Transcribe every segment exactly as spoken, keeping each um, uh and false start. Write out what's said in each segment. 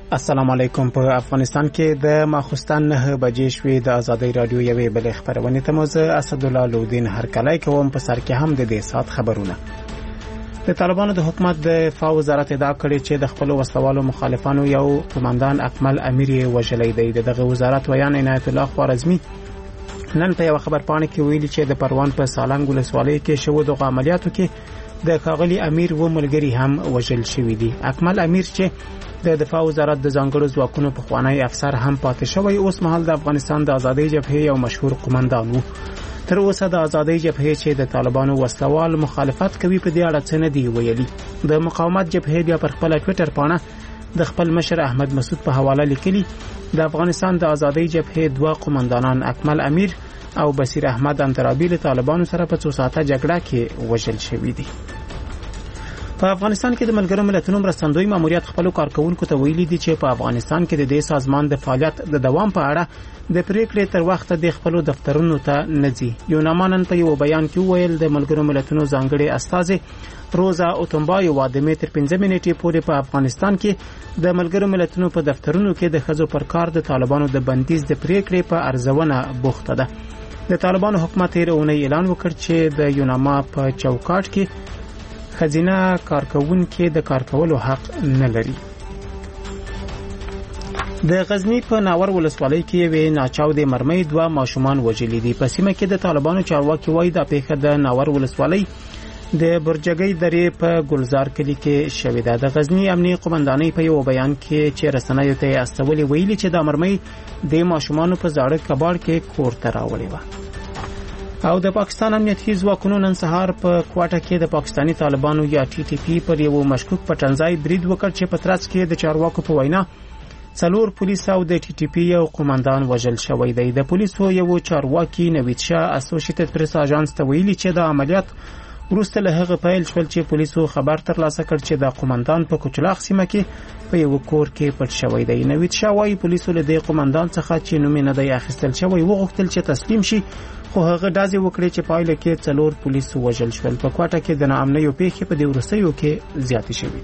السلام علیکم. په افغانستان کې د ماخوستن نه بجې شوې د ازادي رادیو یوې بلې خبرونه ته موزه اسدالله لودین هرکلی کوم. په سر کې هم د دې سات خبرونه. د طالبانو د حکومت د دفاع وزارت ادعا کړې چې د خپل وسوالو مخالفانو یو قومندان اکمل امیر وژلی دی. دغه وزارت ویان عنایت الله خوارزمی نن په یو خبر پاڼه کې ویلي چې د پروان په سالنګ ولسوالۍ کې شوه د عملیاتو کې د کاغلی امیر و ملګری هم وژل شوی دی. اکمل امیر چې د دفاع وزارت د ځانګړو ځواکونو په خوانی افسر هم پاتې شوی، اوس مهال د افغانستان د ازادۍ جبهې یو مشهور قومندان وو. تر اوسه د ازادۍ جبهې چې د طالبانو وسوال مخالفت کوي په دې اړه څه نه دی ویلي. د مقاومت جبهې بیا پر خپل ټوئیټر پاڼه د خپل مشر احمد مسعود په حواله لیکلي د افغانستان د ازادۍ جبهې دوه قومندانان اکمل امیر او بصیر احمد انترابی له طالبانو سره په څو ساعته جګړه کې وژل شوی دي. په افغانستان کې د ملګرو ملتونو مرستندوی ماموریت خپل کارکونکو ته ویلي دي چې په افغانستان کې د دې سازمان د فعالیت د دوام په اړه د پریکړې تر وخت د خپل دفترونو ته نځي. یو نامانن په یو بیان کې ویل د ملګرو ملتونو ځانګړي استاذ روزا اوتمبای و د متر پنځه منټې پورې په افغانستان کې د ملګرو ملتونو په دفترونو کې د خزو پر کار د طالبانو د بندیز د پریکړې په ارزونه بوخته ده. د طالبانو حکومت یې اونۍ اعلان وکړ چې د یوناما په چوکاټ کې خزینه کارکون کې د کار کولو حق نه لري. د غزنی په ناور ولسوالۍ کې وی ناچاو د مرمۍ دوه ماشومان وژلي دي. په سیمه کې د طالبانو چارواکي وایي د پیښه د ناور ولسوالۍ د برجګۍ درې په ګلزار کلی کې شوې ده. د غزنی امنیه قومندانۍ په یو بیان کې چې رسنیو ته استولي ویلي چې د مرمۍ د ماشومان په زاړه کباړ کې کور ته راوړې و. او د پاکستان امنیتي ځواکونو نن سهار په کوټه کې د پاکستانی طالبانو یا ټي ټي پی پر یو مشکوک پټنځای برید وکړ چې په ترڅ کې د چارواکو په وینا څلور پولیس او د ټي ټي پی یو قومندان وژل شوی دی. د پولیسو یو چارواکي نوید شاه اسوسییټډ پریس اژانس ته ویلي چې د عملیات وروسته له هغه پیل شول چې پولیسو خبر ترلاسه کړ چې د قومندان په کوچلاغ سیمه کې په یو کور کې پټ شوی دی. نوید شاه وايي پولیسو له دې قومندان څخه چې نوم نه دی اخیستل شوی وغوښتل چې تسلیم شي، خو هغه دازې وکړي چې پایله کې څلور پولیس وژل شول. په کوټه کې د ناامنیو پیښې په دې ورسېو کې زیاتې شوې.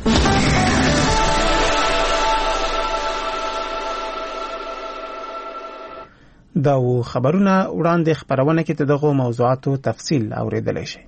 دا و خبرونه وړاندې خبرونه کې دغه موضوعاتو تفصیل اوریدلای شي.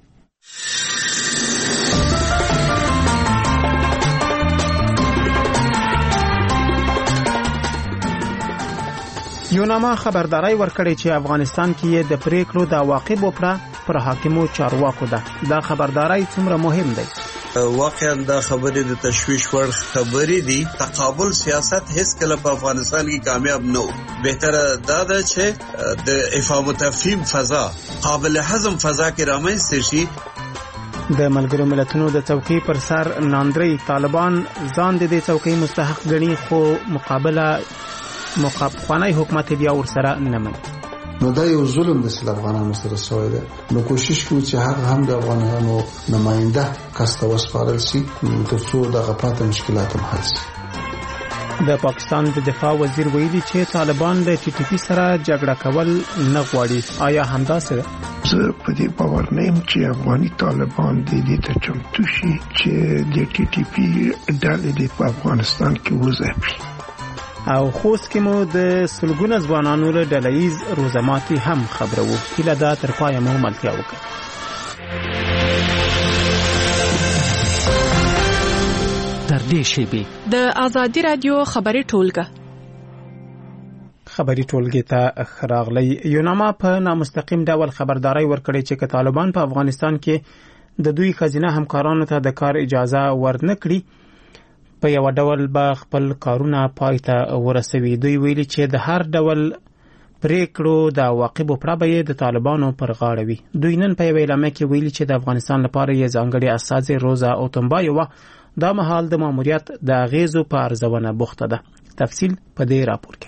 یوناما خبرداري ورکړې چې افغانستان کې د پریکړو د عواقبو پر حاکمو چارواکو ده. دا خبرداري څومره مهم دی؟ واقعا دا خبرې د تشویش وړ خبرې دي. تقابل سیاست هیڅ کله په افغانستان کې کامیاب نه و. بهتره دا ده چې د افهام و تفهیم فضا قابل هضم فضا کې رامنځته شي. د ملګرو ملتونو د څوکۍ پر سر ناندري طالبان ځان د دې څوکۍ مستحق ګڼي، خو مقابله مقابخوانی حکومت بیا ورسره نه مني. نو دا یو ظلم د سل افغانانو سره شوی دی. نو کوشش کوو چې هغه هم د افغانانو نماینده کس ته وسپارل شي ترڅو د غپات مشکلات هم حل شي. د پاکستان د دفاع وزیر ویلي چې طالبان د ټي ټي پی سره جګړه کول نه غواړي. آیا همداسې ده؟ زه په دې باور نه یم چې افغاني طالبان د دې ته چمتو شي چې د ټي ټي پی ډلې د افغانستان کې وځي. او خوست کې مو د سلګونه ځوانانو له ډلهیز روزماتي هم خبرو. هیله دا تر پایه مو ملتیا وکړه. تر دې شیبې د ازادي رادیو خبري ټولګه خبري ټولګه ته خراغلی. یوناما په نامستقیم ډول خبرداري ورکړې چې طالبان په افغانستان کې د دوی خزینه همکارانو ته د کار اجازه ورنکړي په یو ډول به خپل کارونه پای ته ورسوي. دوی ویلي چې د هر ډول پریکړو د عواقبو پر به د طالبانو پر غاړه وي. دوی نن په ویلامه کې ویلي چې د افغانستان لپاره یې ځانګړي استاذ روزا اوتمبای و دا مهال د ماموریت د غیزو په ارزونه بوخته ده. تفصیل په دې راپور کې.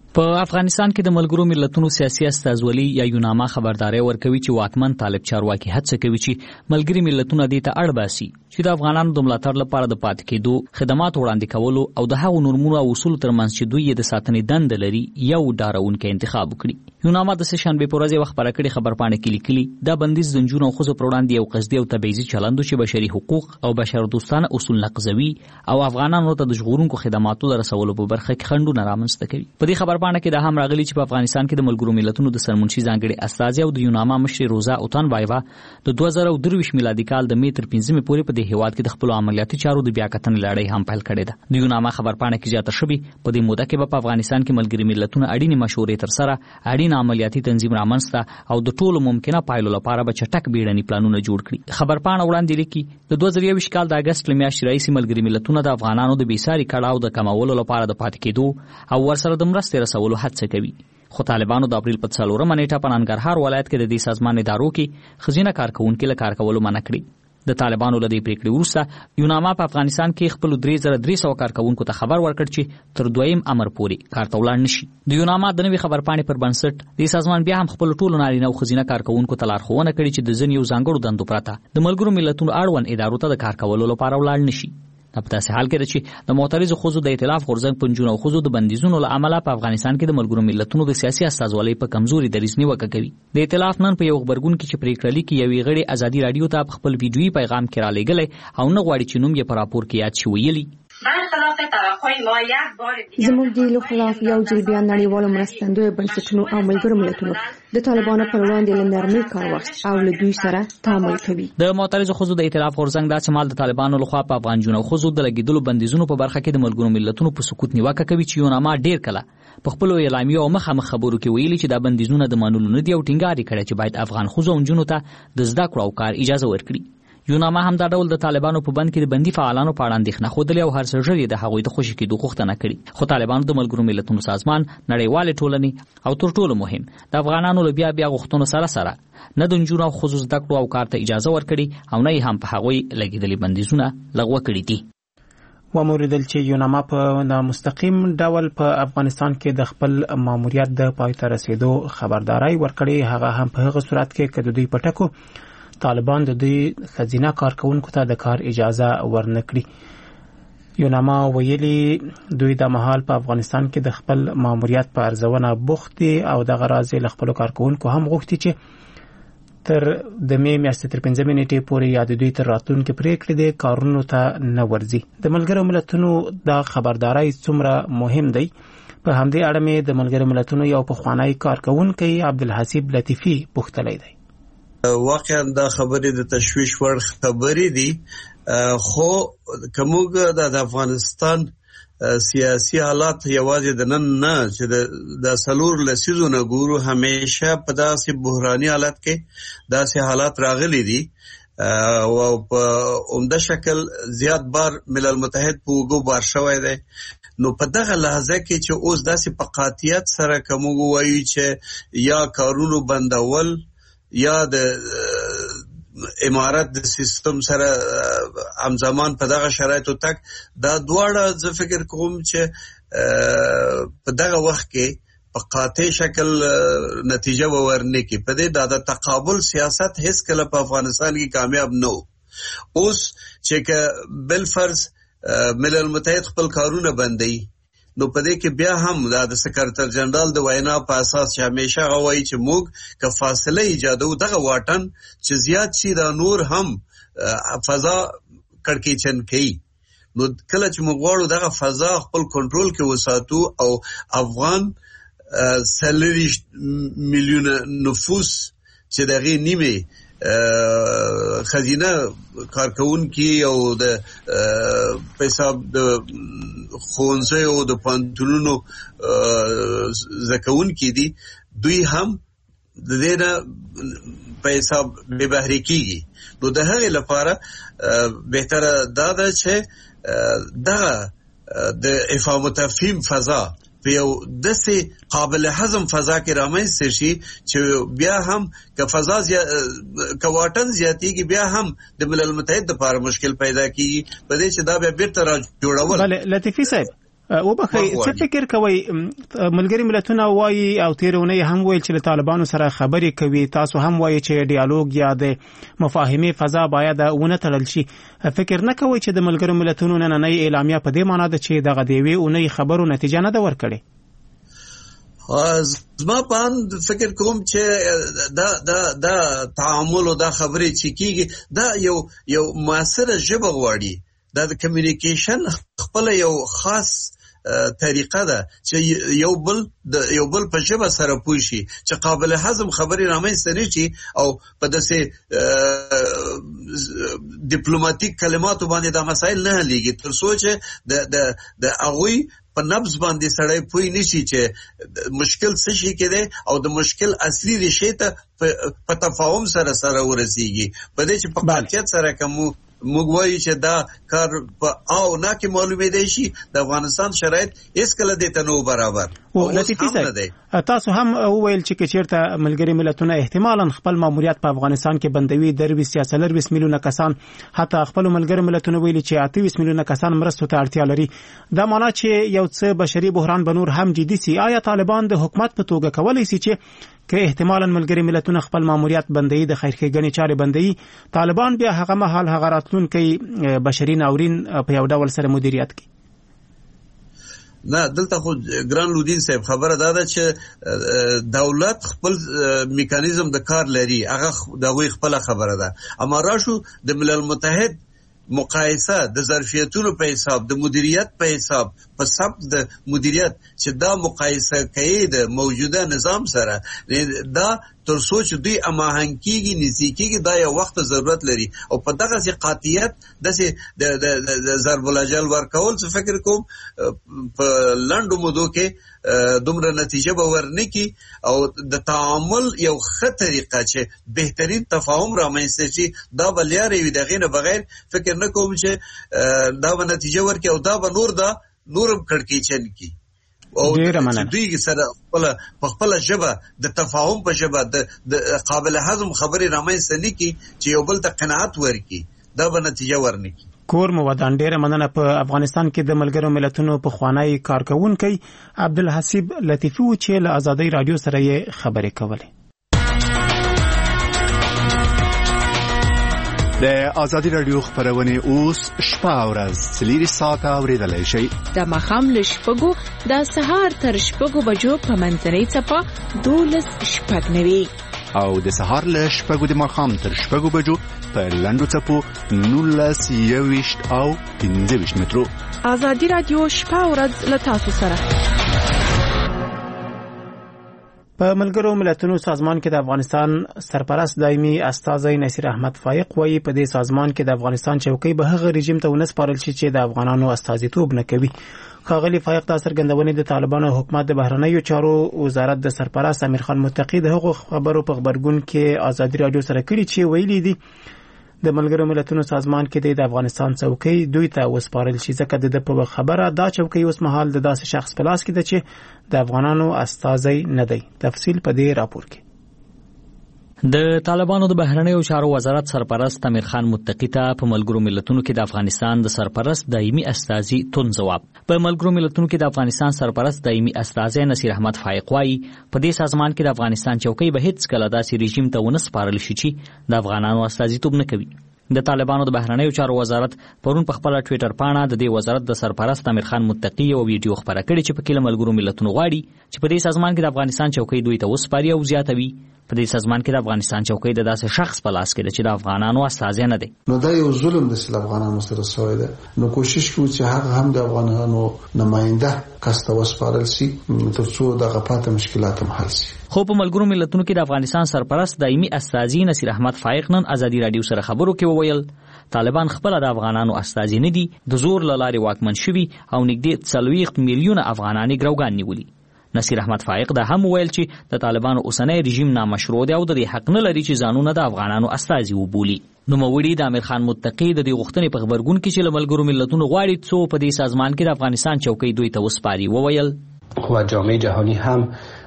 په افغانستان کې د ملګرو ملتونو سیاسي استازولي یا یوناما خبرداري ورکوي چې واکمن طالب چارواکي هڅه کوي چې ملګري ملتونه دې ته اړ باسي چې د افغانانو د ملاتړ لپاره د پاتې کېدو خدمات وړاندې کولو او د هغو نورمونو او اصولو ترمنځ چې دوی د ساتنې دنده لري یو ډارونکی انتخاب وکړي. یوناما د سه‌شنبې په ورځ یوه خبره کړې خبرپاڼه کې لیکلي دا بندیز د نجونو او ښځو پر وړاندې یو قصدي او تبعیضي چلند چې بشري حقوق او بشردوستانه اصول نقضوي او افغانانو ته د ژغورونکو خدماتو د رسولو په برخه کې خنډونه رامنځته کوي. په دې خبرپاڼه کې دا هم راغلي چې په افغانستان کې د ملګرو ملتونو د سرمنشي ځانګړي استازي او د یوناما مشر روزا اوتان بایوا د دوه زره درویشت میلادي کال د می تر پنځمې پورې په دې هیواد کې د خپل عملیاتي چارو د بیاکتنې لړۍ هم پیل کړې ده. د یوناما خبرپاڼه کې زیاته شوې په دې موده کې په افغانستان کې ملګري ملتونه اړینې مشورې تر سره اړین عملیاتي تنظیم رامنځته او د ټولو ممکنه پایلو لپاره به چټک بیړني پلانونه جوړ کړي. خبرپاڼه وړاندې لیکي د دوه زره یوویشت کال د اګست له میاشتې راهیسې ملګري ملتونه د افغانانو د بېساري کړاو د کمولو لپاره د پاتې کېدو او ورسره د مرستې رسولو هڅه کوي. خو طالبانو د اپریل په څلورمه نیټه په ننګرهار ولایت کې د دې سازمان ادارو کې ښځینه کارکوونکي له کار کولو منع کړي. د طالبانو له دې پریکړې وروسته یوناما په افغانستان کې خپل درې زره درې سوه کارکوونکو ته خبر ورکړ چې تر دویم امر پورې کار ته ولاړ نشي. د یوناما د نوې خبرپاڼې پر بنسټ دې سازمان بیا هم خپل ټولو نارینه او ښځینه کارکوونکو ته لارښوونه کړې چې د ځینو ځانګړو دندو پرته د ملګرو ملتونو اړوند ادارو ته د کار کولو لپاره ولاړ نشي. دا په داسې حال کې ده چې د معترضو ښځو د ائتلاف غورځنګ په نجونو او ښځو د بندیزونو له امله په افغانستان کې د ملګرو ملتونو د سیاسي استازولۍ په کمزوري دریځ نیوکه کوي. د ائتلاف نن په یو غبرګون کې چې پریکړه لیکي یوې غړي ازادي راډیو ته په خپل ویډیویي پیغام کې رالیږلی او نه غواړي چې نوم یې په راپور کې یاد شي ویلي زموږ د ایلو خلاف یو ځل بیا نړیوالو مرستندویو بنسټونو او ملګرو ملتونو د طالبانو پر وړاندې له نرمۍ کار واخیست او له دوی سره تعامل کوي. د معترضو ښځو د ائتلاف غورځنګ دا شمال د طالبانو لخوا په افغان جنو ښځو د لګیدلو بندیزونو په برخه کې د ملګرو ملتونو په سکوت نیوکه کوي چې یوناما ډیر کله په خپلو اعلامیو او مخامخ خبرو کې ویلي چې دا بندیزونه د منلو نه دي او ټینګار یې کړی چې باید افغان ښځو او نجونو ته د زده کړو او کار اجازه ورکړي. یوناما هم دا ډول د طالبانو په بند کې د بندي فعالانو په اړه اندېښنه ښودلې او هر څه ژر یې د هغوی د خوشي کېدو غوښتنه کړې. خو طالبانو د ملګرو ملتونو سازمان، نړیوالې ټولنې او تر ټولو مهم د افغانانو له بیا بیا غوښتنو سره سره نه د نجونو او ښځو زده کړو او کار ته اجازه ورکړي او نه یې هم په هغوی لګېدلي بندیزونه لغوه کړي دي. وموریدل چې یوناما په نامستقیم ډول په افغانستان کې د خپل ماموریت د پای ته رسیدو خبرداري ورکړي، هغه هم په هغه صورت کې چې د دوی په ټکو طالبان د دوی ښځینه کارکوونکو ته د کار اجازه ورنکړي. یوناما ویلي دوی د مهال په افغانستان کې د خپل ماموریت په ارزونه بوخت دي او دغه راز له خپل کارکوونکو هم غوښتي چې تر د می میاشتې تر پنځمې نیټې پورې یا د دوی تر راتلونکي پریکړې د کارونو ته نه ورځي. د ملګرو ملتونو دا خبرداري څومره مهم دی؟ په همدې اړه مې د ملګرو ملتونو یو پخوانی کارکوونکی عبدالحسیب لطیفي پوښتلی دی. واقعا دا خبرې د تشویش وړ خبرې دي، خو کومګه د افغانستان سیاسي حالات یوازې د نن نه چې د سلور لسیزو نه ګورو، همیشه په داسې بحراني حالت کې داسې حالات راغلي دي او په عمده شکل زیات بار ملل متحد په وګو بار شوی دی. نو په دغه لحظه کې چې اوس داسې په قاطعیت سره کومګو وایي چې یا کارونو بندول یا د امارت د سیستم سره همزمان په دغه شرایطو تک، دا دواړه زه فکر کوم چې په دغه وخت کې په قاطع شکل نتیجه ورنه کې په دې د تقابل سیاست هیڅ کله په افغانستان کې کامیاب نه و. اوس چې بل فرض ملل متحد خپل کارونه بندي، نو په دې کې بیا هم د سکرټر جنرال د وینا په اساس چې همیشه غوي چې موږ که فاصله ایجادو دغه واټن چې زیات شي دا نور هم فضا کړکېچن کوي. نو کله چې موږ غواړو دغه فضا خپل کنټرول کې وساتو او افغان سلریش میلیون نفوس چې دغه نیمه خزینه کارکونکي او د حساب د خونځي او د پانتونونو زکونکي دي، دوی هم د دې نه په حساب به بهري کیږي. نو د هغې لپاره بهتره دا ده چې دغه د افهام و تفهیم فضا په یو داسې قابل هضم فضا کې رامنځته شي چې بیا هم که فضا که واټن زیاتېږي بیا هم د ملل متحد لپاره مشکل پیدا کیږي، په دې چې دا بیا بیرته را جوړول. بله لطیفي صاحب، وبخې څه فکر کوي ملګری ملتونه وایي او تیرونه هم ویل چې طالبانو سره خبرې کوي تاسو هم وایي چې ډیالوګ یا د مفاهمه فضا باید ونه تړل شي فکر نه کوي چې د ملګری ملتونو نننۍ اعلامیه په دې معنی ده چې دغه دیوی اونۍ خبرو نتیجه نه ده ورکړي زما پاند فکر کوم چې دا دا دا تعامل او دا خبرې چې کیږي دا یو یو موثره ژبه غواړي دا د کمیونیکیشن خپل یو خاص طریقه ده چې یو بل د یو بل په ژبه سره پوه شي چې قابل هضم خبرې رامنځته نه شي او په داسې ډیپلوماټیک کلماتو باندې دا مسایل نه حلېږي تر څو چې د د د هغوی په نبض باندې سړی پوه نشي چې مشکل څه شي کېده او د مشکل اصلي ریښې ته په تفاهم سره سره ورسیږي په دې چې په قاطعیت سره کوم موږ وایو چې دا کار په او نه کې معلومه دی شي د افغانستان شرایط هیڅ کله د تنو برابر او لطیفه تاسو هم وویل چې چیرته ملګری ملتونه احتمالاً خپل ماموریت په افغانستان کې بندوي دروي سیاسلر بیس میلیونه کسان حتی خپل ملګری ملتونه ویلي چې اته ویس میلیونه کسان مرستو ته اړتیا لري دا معنی چې یو څه بشري بحران به نور هم جدي سي آیا طالبان د حکومت په توګه کولای شي چې که احتمالاً ملګری ملتونه خپل ماموریت بندوي د خیرخېګنې چارې بندوي طالبان بیا هغه مهال هغه راتلونکي بشري ناورین په یو ډول سره مدیریت کوي نه دلته خو ګران لودین صاحب خبره دا ده چې دولت خپل میکانیزم د کار لري هغه دغه خپل خبره ده اما راشو د ملل متحد مقایسه د ظرفیتونو په حساب د مدیریت په حساب په سب د مدیریت چې دا مقایسه کوي د موجوده نظام سره دا تر سوچ دوی اماهنګيږي نزدیکيږي دا یو وخت ضرورت لري او په دغه سي قاطعیت د د ضرب الاجل ورکول څه فکر کوم په لندو مودو کې دومره نتیجه به ورنکي او د تعامل یو ښه طریقه چې بهترین تفاهم رامنځته شي دا بلیاري وي دغه نه بغیر فکر نه کوم چې دا به نتیجه ورکي او دا به نور دا نورم کړکېچن کی او دوی سره خپل په خپل ژبه د تفاهم په ژبه د قابل هضم خبرې رامنځته نه کی چې یو بل ته قناعت ورکي دا به نتیجه ورنکي کور مو ودان ډیره مننه په افغانستان کې د ملګرو ملتونو په خوانی کارکونکو عبدالحسیب لطیفي و چې له آزادۍ رادیو سره یې خبرې کولې د آزادۍ رادیو خبرونه اوس شپه او ورځ سلیری ساعت اوریدلای شي د مخام لشپګو د سهار تر شپګو بجو په منځنۍ چپا دولس شپږ نوي او د سهار له شپږو د مخام تر شپږو بجو په لندو چپو نولس یويشت او پنځه ویشت مترو آزادۍ رادیو شپه او ورځ له تاسو سره په ملګرو ملتونو سازمان کې د افغانستان سرپرست دایمي استاذ نصیر احمد فایق وایي په دې سازمان کې د افغانستان چوکۍ به هغه رژیم ته ونسپارل شي چې د افغانانو استازیتوب نه کوي ښاغلي فایق د څرګندونې د طالبانو حکومت د بهرنیو چارو وزارت د سرپرست امیر خان متقی د هغو خبرو په خبرګون کې آزادۍ رادیو سره کړي چې ویلي دي د ملګرو ملتونو سازمان کې د افغانستان چوکۍ دوی ته وسپارل شي ځکه د په خبره دا چوکۍ اوس مهال د داسې شخص په لاس کې ده چې د افغانانو استازی نه دی تفصیل په دې راپور کې د طالبانو د بهرنیو چارو وزارت سرپرست امیر خان متقی ته په ملګرو ملتونو کې د افغانستان د سرپرست دایمي استازي تون جواب په ملګرو ملتونو کې د افغانستان سرپرست دایمي استازي نصیر احمد فایق وايي په دې سازمان کې د افغانستان چوکۍ به هیڅ کله داسې رژیم ته ونسپارل شي چې د افغانانو استازیتوب نه کوي د طالبانو د بهرنیو چارو وزارت پرون په خپل ټوئیټر پاڼه د دې وزارت د سرپرست امیر خان متقی یو ویډیو خبره کړې چې په کې ملګرو ملتونو غواړي چې په دې سازمان کې د افغانستان چوکۍ دوی ته وسپاري او زیاتوي په دې سازمان کې د افغانستان چوکۍ د داسې شخص په لاس کې چې د افغانانو استازی نه دی نو دا یو ظلم د افغانانو سره شوی دی نو کوشش کوو چې هغه هم د افغانانو نماینده کاسته وسپارل شي ترڅو د غپاته مشکلات هم حل شي خو په ملګرو ملتونو کې د افغانستان سرپرست دایمي استازي نصیر احمد فایق نن آزادۍ رادیو سره خبرو کې وویل طالبان خپل د افغانانو استازي نه دي د زور له لارې واکمن شوي او نږدې څلوېښت میلیونه افغانان ګروګان نیولي نصیر احمد فایق دا هم ویل چې د طالبانو اوسنۍ رژیم نامشروع دی او د حق نه لري چې ځانونه د افغانانو استازي وبولي نو موړي د امیر خان متقی د دې غوښتنې په خبرګون کې چې ملګرو ملتونو غواړي څو په دې سازمان کې د افغانستان چوکۍ دوی ته وسپاري وویل خو جامعه جهانی هم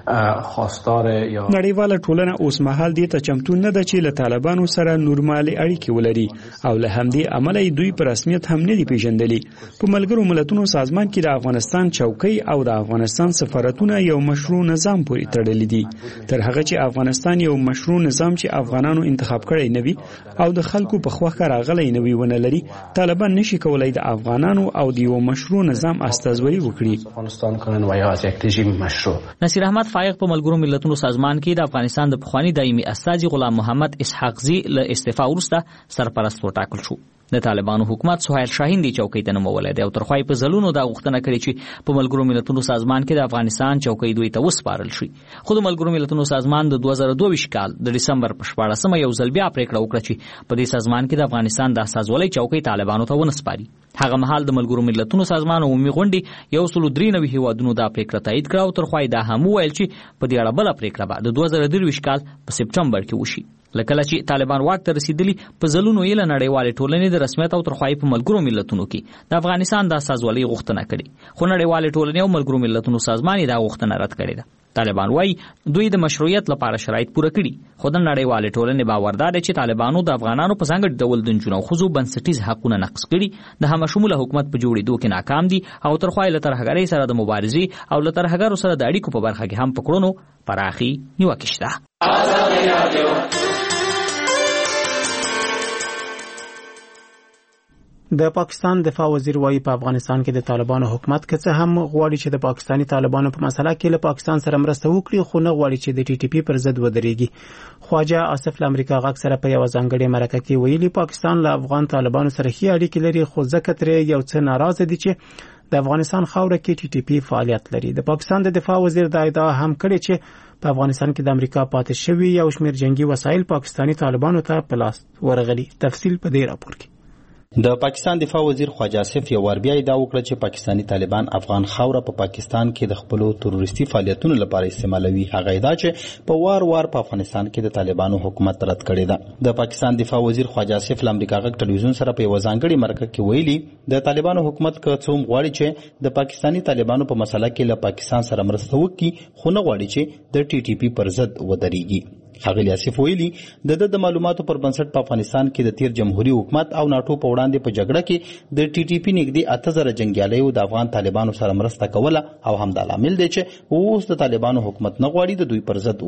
خواستار یا نړیواله ټولنه اوس مهال دې ته چمتو نه ده چې له طالبانو سره نورمالي اړیکې ولري او له همدې امله دوی په رسمیت هم نه دي پیژندلي. په ملګرو ملتونو سازمان کې د افغانستان چوکۍ او د افغانستان سفارتونه یو مشروع نظام پورې تړلي دي. تر هغه چې افغانستان یو مشروع نظام چې افغانانو انتخاب کړی نه وي او د خلکو په خوښه راغلی نه وي ونه لري، طالبان نشي کولای د افغانانو او د یو مشروع نظام استازوري وکړي. افغانستان کنن و یا از یک رژیم مشروع. نصیر احمد فائق په ملګرو ملتونو سازمان کې د افغانستان د پخوانی دایمي استازي غلام محمد اسحاق زی له استعفا وروسته سرپرست وټاکل شو. د طالبانو حکومت سهیل شاهین دی چوکۍ ته نومولای دی او ترخوای په ځلونو دا غوښتنه کړې چې په ملګرو ملتونو سازمان کې د افغانستان چوکۍ دوی ته وسپارل شي. خو د ملګرو ملتونو سازمان د دوه زره دوه کال د دسمبر په شپاړسمه یو ځل بیا پریکړه وکړه چې په دې سازمان کې د افغانستان د استازولۍ چوکۍ طالبانو ته ونسپاري. هغه مهال د ملګرو ملتونو سازمان عمومي غونډې یو سل درې نوي هیوادونو دا پریکړه تایید کړه او ترخوای دا هم ویل چې په دې اړه بل پریکړه به د دوه زره درویشت کال په سپټمبر کې وشي. لکه چې طالبان واک ته رسیدلی په ځلونو یې له نړیوالې ټولنې د رسمیت او ترخوای په ملګرو ملتونو کې د افغانستان د استازولۍ غوښتنه کړې، خو نړیوالې ټولنې او ملګرو ملتونو سازمان یې دا غوښتنه رد کړې ده. طالبان وايي دوی د مشروعیت لپاره شرایط پوره کړي، خو د نړیوالې ټولنې باوردار چې طالبانو د افغانانو په ځانګړي ډول د نجونو او ښځو بنسټیز حقونه نقض کړي، د همشموله حکومت په جوړېدو کې ناکام دي او ترخوای له ترهګرۍ سره د مبارزې او له ترهګرو سره د اړیکو په برخه کې هم په کړنو پراخي نیوکې شته. د پاکستان دفاع وزیر وايي په افغانستان کې د طالبانو حکومت که څه هم غواړي چې د پاکستاني طالبانو په مسله کې له پاکستان سره مرسته وکړي، خو نه غواړي چې د ټي ټي پی پر ضد ودرېږي. خواجه آصف له امریکا غږ سره په یو ځانګړي مرکه کې ویلي پاکستان له افغان طالبانو سره ښې اړیکې لري، خو ځکه ترې یو څه ناراضه دي چې د افغانستان خاوره کې ټي ټي پی فعالیت لري. د پاکستان د دفاع وزیر دا ادعا هم کړې چې په افغانستان کې د امریکا پاتې شوی یو شمېر جنگي وسایل پاکستاني طالبانو ته په لاس ورغلي. تفصیل په دې راپور کې. د پاکستان دفاع وزیر خواجه آصف یو ور بیا ادعا وکړه چې پاکستاني طالبان افغان خاوره په پا پاکستان کې د خپل تروریستي فعالیتونو لپاره استعمالوي. هغه ادعا چې په وار وار په افغانستان کې د طالبانو حکومت رد کړی ده. د پاکستان دفاع وزیر خواجه آصف له امریکا غږ ټلویزیون سره په یو ځانګړي مرکه کې ویلي د طالبانو حکومت که څوم غواړي چې د پاکستاني طالبانو په مسله کې له پاکستان سره مرسته وکړي، خو نه غواړي چې د ټي ټي پی پر ضد ودرېږي. ښاغلي آصف ویلي د د معلوماتو پر بنسټ په افغانستان کې د تیر جمهوریت حکومت او ناټو په وړاندې په جګړه کې د ټي ټي پی نږدې اته زره جنګیالیو د افغان طالبانو سره مرسته کوله او همدا لامل دی چې اوس د طالبانو حکومت نه غواړي د دوی پر ضد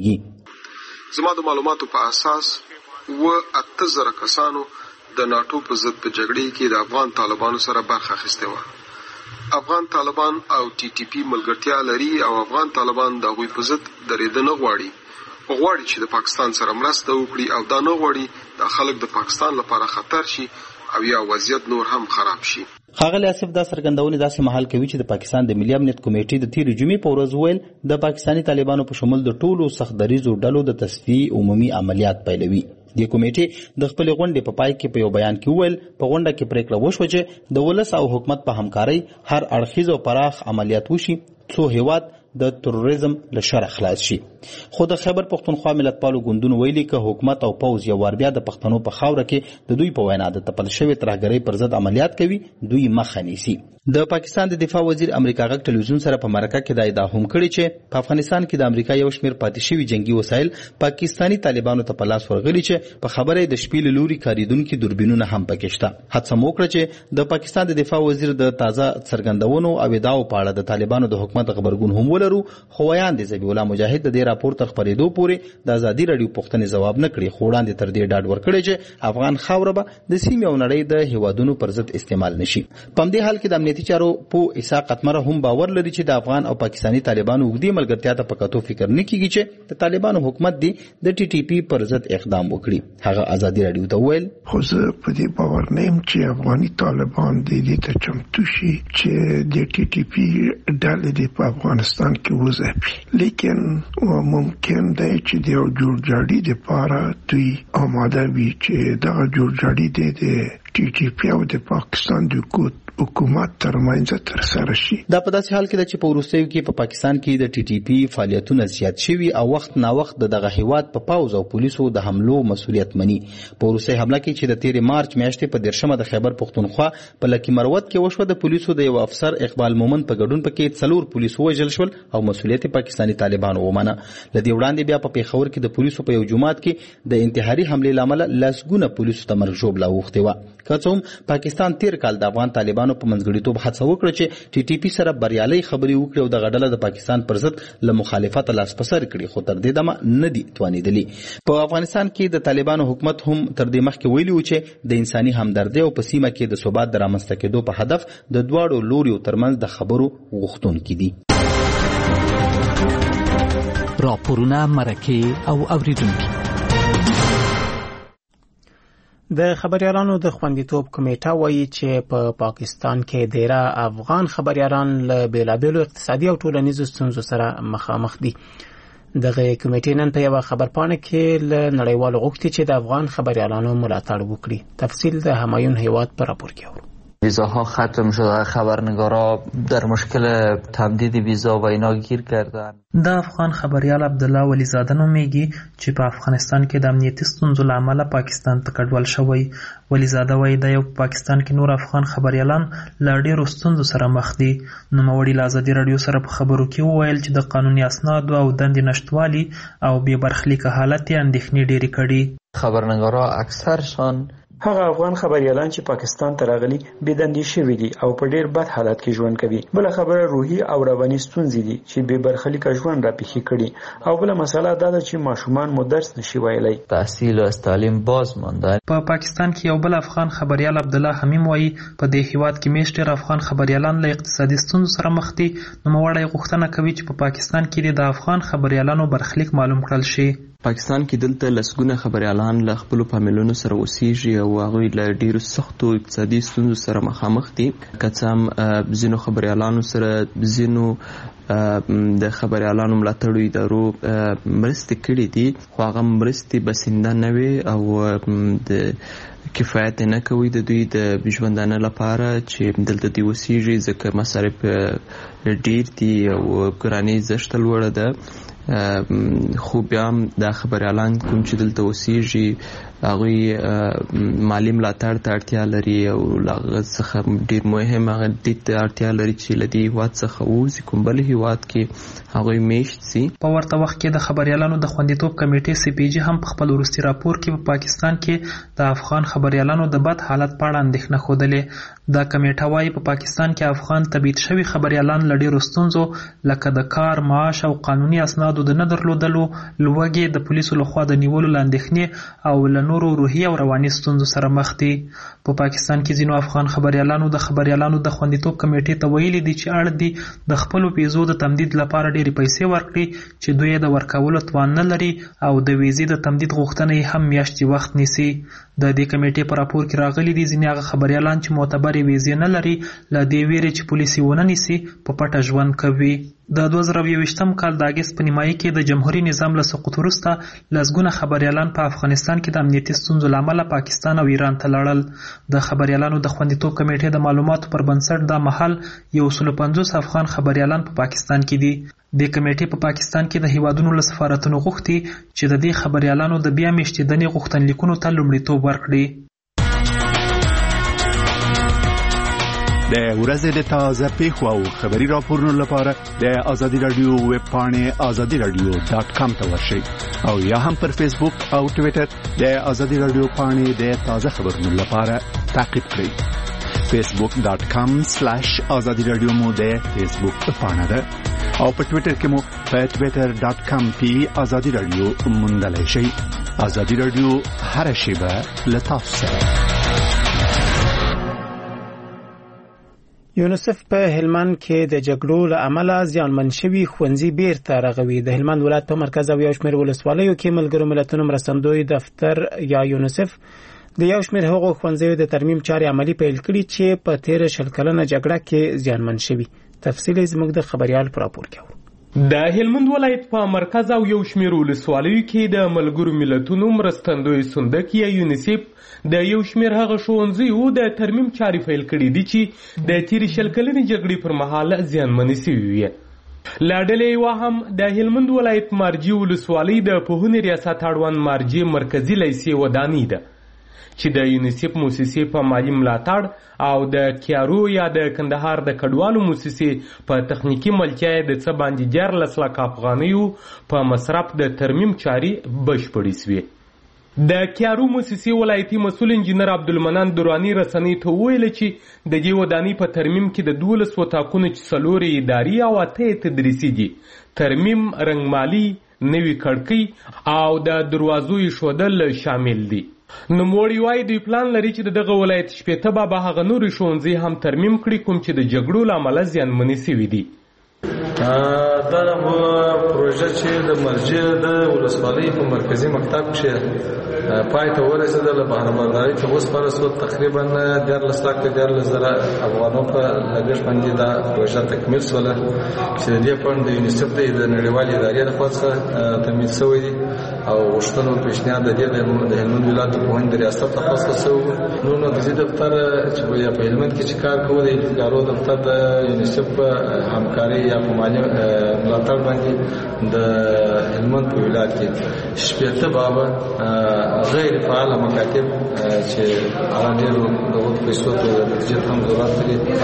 ودرېږي. زما د معلوماتو په اساس و اته زره کسانو د ناټو په ضد په جګړې کې د افغان طالبانو سره برخه اخیستې وه. افغان طالبان او ټي ټي پی ملګرتیا لري او افغان طالبان د هغوی په ضد درېدل نه غواړي، غواړي چې د پاکستان سره مرسته وکړي او دا نه غواړي د خلک د پاکستان لپاره خطر شي او یا وضعیت نور هم خراب شي. ښاغلي آصف دا څرګندونې داسې مهال کوي چې د پاکستان د ملي امنیت کمیټې د تیرې جمعې په ورځ ویل د پاکستاني طالبانو په شمول د ټولو سخت دریځو ډلو د تصفیې عمومي عملیات پیلوي. د کمیټې د خپل غونډې په پای کې په یو بیان کې ویل په غونډه کې پریکړه وشوه چې د ولس او حکومت په همکارۍ هر اړخیز او پراخ عملیات وشي څو هیواد د تروریزم له شر خلاص شي. خو د خیبر پښتونخوا ملتپالو ګوندونو ویلي که حکومت او پوځ یو وار بیا د پښتنو په خاوره کې د دوی په وینا د تپل شوې ترهګرۍ پر ضد عملیات کوي، دوی مخه نیسي. د پاکستان د دفاع وزیر امریکا غږ ټلویزیون سره په مرکه کې دا ادعا هم کړې چې په افغانستان کې د امریکا یو شمېر پاتې شوي جنگي وسایل پاکستاني طالبانو ته په لاس ورغلي چې په خبره د شپې له لوري کاریدونکي دوربینونه هم پکې شته. هڅه مو وکړه چې د پاکستان د دفاع وزیر د تازه څرګندونو او ادعاو په اړه د طالبانو د حکومت خبرګون هم ولرو، خو ویان د ذبیح الله مجاهد د دې راپور تر خپرېدو پورې د ازادي راډیو پوښتنې ځواب نه کړي، خو وړاندې تر دې ډاډ ورکړی چې افغان خاوره به د سیمې او نړۍ د هیوادونو پر ضد استعمال نشي. په همدې حال کې د امنیتي چارو په اسحاق قتمره هم باور لري چې د افغان او پاکستاني طالبانو اوږدې ملګرتیا ته په کتو فکر نه کیږي چې د طالبانو حکومت دی د ټي ټي پی پر ضد اقدام وکړي. هغه ازادي راډیو ته ویل خو زه په دې باور نه یم چې افغاني طالبان د دې ته چمتو شي چې د ټي ټي پی ډلې دې په افغانستان کې وځپي، لیکن ممکن دی چې د جوړجاړي دپاره دوی آماده وي چې دغه جوړجاړي دی د ټي ټي پی او د پاکستان د حکومت حکومت ترمنځ تر سره شي. دا په داسې حال کې ده چې په وروستیو کې په پاکستان کې د ټي ټي پی فعالیتونه زیات شوي او وخت نا وخت دغه هیواد په پاوز او پولیسو د حملو مسؤلیت مني. په وروستۍ حمله کې چې د تیرې مارچ میاشتې په دیرشمه د خیبر پښتونخوا په لکي مروت کې وشوه، د پولیسو د یو افسر اقبال مومن په ګډون پکې څلور پولیس وژل شول او مسؤلیت پاکستاني طالبانو ومنه. لدې وړاندې بیا په پیښور کې د پولیسو په یو جماعت کې د انتحاري حملې لامل لسګونه پولیسو ته مرګ ژوبله اوښتې وه. که څه هم پاکستان تیر کال د افغان طالبانو په منځګړیتوب هڅه وکړه چې ټي ټي پی سره بریالۍ خبرې وکړي او دغه ډله د پاکستان پر ضد له مخالفت لاس په سر کړي، خو تر دې دمه نه دي توانېدلي. په افغانستان کې د طالبانو حکومت هم تر دې مخکې ویلي و چې د انساني همدردۍ او په سیمه کې د ثبات د رامنځته کېدو په هدف د دواړو لوریو ترمنځ د خبرو غوښتونکي دي. راپورونه، مرکې او اوریدونکي. د خبريالانو د خوندیتوب کمیټه وایي چې په پا پاکستان کې ډیره افغان خبريالان له بیلابیلو اقتصادي او ټولنیزو ستونزو سره مخامخ دي. دغه کمیټې نن په یو خبرپاڼه کې له نړیوالو غوښتي چې د افغان خبريالانو ملاتړ وکړي. تفصیل د همایون هیواد پر راپور کې اورو. ویزاها ختم شده، خبرنگارا در مشکل تمدید ویزا و اینا گیر کردن. د افغان خبریال عبدالله ولیزاده نومیږي چې په افغانستان کې د امنیتي ستونزو له امله پاکستان ته کډوال شوی. ولیزاده وایي د یو پاکستان کې نور افغان خبریالان له ډېرو ستونزو سره مخ دي. نوموړي له ازادي راډیو سره په خبرو کې وویل چې د قانوني اسنادو او دندې نشتوالي او بې برخلیکه حالت یې اندېښنې ډېرې کړي. خبرنگارا اکثرشان هغه افغان خبريالان چې پاکستان ته راغلي بې دندې شوي دي او په ډېر بد حالت کې ژوند کوي. بل خبره روحي او رواني ستونزې دي چې بې برخلیکه ژوند راپېښې کړي. او بل مسله دا ده چې ماشومان مو درس نشي ویلی. تحصیل او تعلیم باز مانده. په پا پاکستان کې یو بل افغان خبريال عبدالله حمیم وایي په دې هیواد کې میشت ډېر افغان خبريالان له اقتصادي ستونزو سره مخ دي. نوموړی غوښتنه کوي چې په پا پاکستان کې د افغان خبريالانو برخلیک معلوم کړل شي. پاکستان کې دلته لسګونه خبريالان له خپل فامیلونو سره اوسېږي او هغوی له ډېرو سختو اقتصادي ستونزو سره مخامخ دي. که څه هم ځینو خبريالانو سره ځینو د خبريالانو ملاتړو ادارو مرستې کړې دي، خو هغه مرستې بسنده نه وي او د کفایت نه کوي د دوی د ژوندانه لپاره چې دلته دی اوسېږي، ځکه مصارف ډېر دي او ګرانۍ زښته لوړه ده. خو بیا هم دا خبريالان کوم چې دلته اوسېږي هغوی مالي ملاتړ ته اړتیا لري او له هغه څخه ډېر مهم هغه دې ته اړتیا لري چې له دې هېواد څخه ووځي، کوم بل هېواد کې هغوی میشت سي. په ورته وخت کې د خبريالانو د خوندیتوب کمیټې سی پی جی هم په خپل وروستي راپور کې په پاکستان کې د افغان خبريالانو د بد حالت په اړه اندېښنه ښودلې. دا کمیټه وایي په پاکستان کې افغان تبعید شوي خبريالان له ډېرو ستونزو لکه د کار، معاش او قانوني اسنادو د نه درلودلو، لوږې، د پولیسو لخوا د نیولو له اندېښنې او له نورو روحي او رواني ستونزو سره مخ دي. په پاکستان کې ځینو افغان خبريالانو د خبريالانو د خوندیتوب کمیټې ته ویلي دي چې اړ دي د خپلو ویزو د تمدید لپاره ډېرې پیسې ورکړي چې دوی د ورکولو توان نه لري او د ویزې د تمدید غوښتنه یې هم میاشتې وخت نیسي. د دې کمیټې په راپور کې راغلي دي ځینې هغه خبريالان چې معتبرې ویزې نه لري له دې ویرې چې پولیس یې ونه نیسي په پټه ژوند کوي. د دوه زره یوویشتم کال د اګست په نیمایي کې د جمهوري نظام له سقوط وروسته لسګونه خبريالان په افغانستان کې د امنیتي ستونزو له امله پاکستان او ایران ته لاړل. د خبريالانو د خوندیتوب کمیټې د معلوماتو پر بنسټ دا مهال یو سل پنځوس افغان خبريالان په پاکستان کې دي. د کمیټې په پاکستان کې د هیوادونو له سفارتونو غوښتي چې د دې خبريالانو د بیا میشتېدنې غوښتنلیکونو ته لومړیتوب ورکړي. د ورځې د تازه پیښو او خبري راپورونو لپاره د ازادي رادیو ویب پاڼې ازادي رادیو ډاټ کام ته ورشئ او یا هم پر فیسبوک او ټویټر د ازادي رادیو پاڼې د تازه خبرونو لپاره تعقیب کړئ. فیسبوک ډاټ کام سلاش ازادي رادیو مو د فیسبوک پاڼه ده او په ټویټر کې مو په ټویټر ډاټ کام پی ازادي رادیو موندلای شئ. ازادي رادیو هر شیبه له تاسو سره. یونیسف په هلمند کې د جګړو له امله زیانمن شوي ښوونځي بیرته رغوي. د هلمند ولایت په مرکز او یو شمېر ولسوالیو کې ملګرو ملتونو مرستندوی دفتر یا یونیسف د یو شمېر هغو ښوونځیو د ترمیم چارې عملي پیل کړي چې په تېره شل کلنه جګړه کې زیانمن شوي. تفصیل زموږ د خبريال پر راپور کې. د هلمند ولایت په مرکز او یو شمېر ولسوالیو کې د ملګرو ملتونو مرستندوی صندوق یا یونیسیف د یو شمېر هغه ښوونځیو د ترمیم چارې پیل کړي دي چې د تېرې شل کلنې جګړې پر مهال زیانمنې سوي وي. له ډلې یوه هم د هلمند ولایت مارجې ولسوالۍ د پوهنې ریاست اړوند مارجې مرکزي لیسې ودانۍ ده چې د یونیسیف موسسې په مالي ملاتړ او د کیارو یا د کندهار د کډوالو موسسې په تخنیکي ملتیا د څه باندې دیارلس لکه افغانیو په مصرف د ترمیم چارې بشپړې سوې. د کیارو موسسې ولایتي مسؤل انجینر عبدالمنان درانی رسنۍ ته وویل چې د دې ودانۍ په ترمیم کې د دولس وطاقونو چې څلور یې اداري او اته تدریسي دي ترمیم، رنګمالي، نوي کړکۍ او د دروازو ایښودل شامل دي. نوموړي وایي دوی پلان لري چې د دغه ولایت شپېته بابا هغه نورې ښوونځي هم ترمیم کړي کوم چې د جګړو له امله زیانمنې سوي دي. دا پروژه چې د مرجې د ولسوالۍ په مرکزي مکتب کې پای ته ورسېده له بهرهمردارۍ ته وسپارل شوه. تقریبا دیارلس لکه دیارلس زره افغانو په لګښت باندې دا پروژه تکمیل شوله چې د دې فنډ د یونیسیف د نړیوالې ادارې لخوا څخه تمویل شوی دی او غوښتنه پیشنهاد د دې د هلمند ولایت د پوهنې د ریاست لخوا څخه شوی. نو نو د دې دفتر چې په هلمند کې چې کار کوي د ادارو دفتر د یونیسیف په همکاري یا په مالي ملاتړ باندې د هلمند په ولایت کې شپېته بابا غیر فعال مکاتب چې هغه ډېرو د پیسو ته د بجټ هم ضرورت لري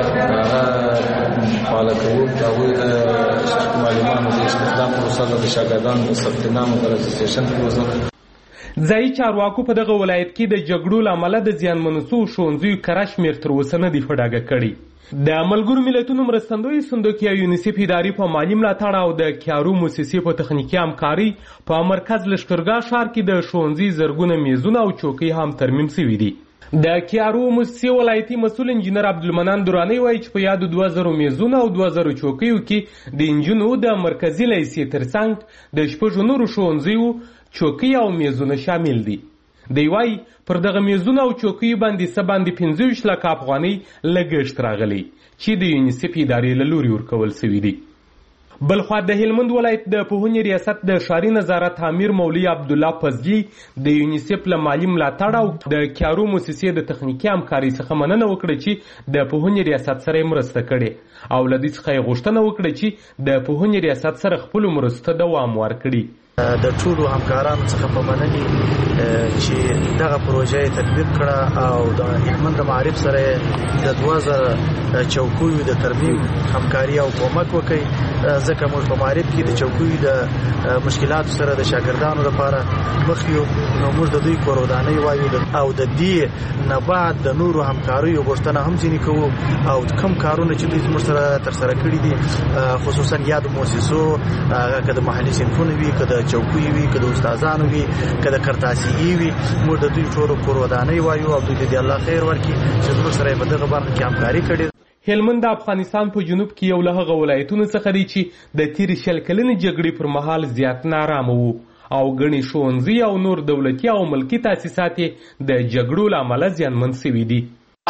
هغه فعاله کوو. هغوی د معلمانو د استخدام پروسه د شاګردانو د ثبت نام د رجسټریشن پروسه. ځایي چارواکو په دغه ولایت کې د جګړو له امله د زیانمنو سوو ښوونځیو کره شمېر تر اوسه نه دي په ډاګه کړی. د ملګرو ملتونو مرستندوی صندوق یا یونیسیف ادارې په مالي ملاتړ او د کیارو موسسې په تخنیکي همکارۍ په مرکز لښکرګاه ښار کې د ښوونځي زرګونه میزونه او چوکۍ هم ترمیم سوي دي. د کیارو موسسې ولایتي مسؤل انجینر عبدالمنان درانی وایي چې په یادو دوه زرو میزونو او دوه زرو چوکیو کې د انجونو د مرکزي لیسې ترڅنګ د شپږو نورو ښوونځیو چوکۍ او میزونه شامل دي. دی وایي پر دغه میزونه او چوکیو باندې څه باندې پنځه ویشت لکه افغانۍ لګښت راغلی چې د یونیسیف ادارې له لوري ورکول سوي دي. بلخوا د هلمند ولایت د پوهنې ریاست د ښاري نظارت امیر مولوي عبدالله فضلي د یونیسیف له مالي ملاتړ او د کیارو موسسې د تخنیکي همکارۍ څخه مننه وکړه چې د پوهنې ریاست سره یې مرسته کړې او له دې څخه یې غوښتنه وکړه چې د پوهنې ریاست سره خپلو مرستو ته دوام ورکړي. د ټولو همکارانو څخه په مننې چې دغه پروژه تطبیق کړه او د هلمند د معارف سره د دوه زره چوکیو د ترمیم همکاري او کومک وکړي ځکه موږ په معارف کې د چوکیو د مشکلاتو سره د شاګردانو لپاره مخ یو. نو موږ د دوی کورودانۍ وایو او د دې نه بعد د نورو همکاریو غوښتنه هم ځینې کوو او کم کارونه چې دوی زموږ سره ترسره کړي دي خصوصا یا د مؤسسو که د محلي صنفونو وي که د چوکۍ وي که د استادانو وي که د کرتاسي وي موږ د دوی ټولو کورودانۍ وایو او دوی دې الله خیر ورکړي چې زموږ سره په دغه برخه کې همکاري کړې. هلمند د افغانستان په جنوب کې یو له هغه ولایتونو څخه دی چې د تېرې شل کلنې جګړې پر مهال زیات نارامه وو او ګڼې ښوونځي او نور دولتي او ملکي تاسیسات یې د جګړو له امله زیانمن سوي دي.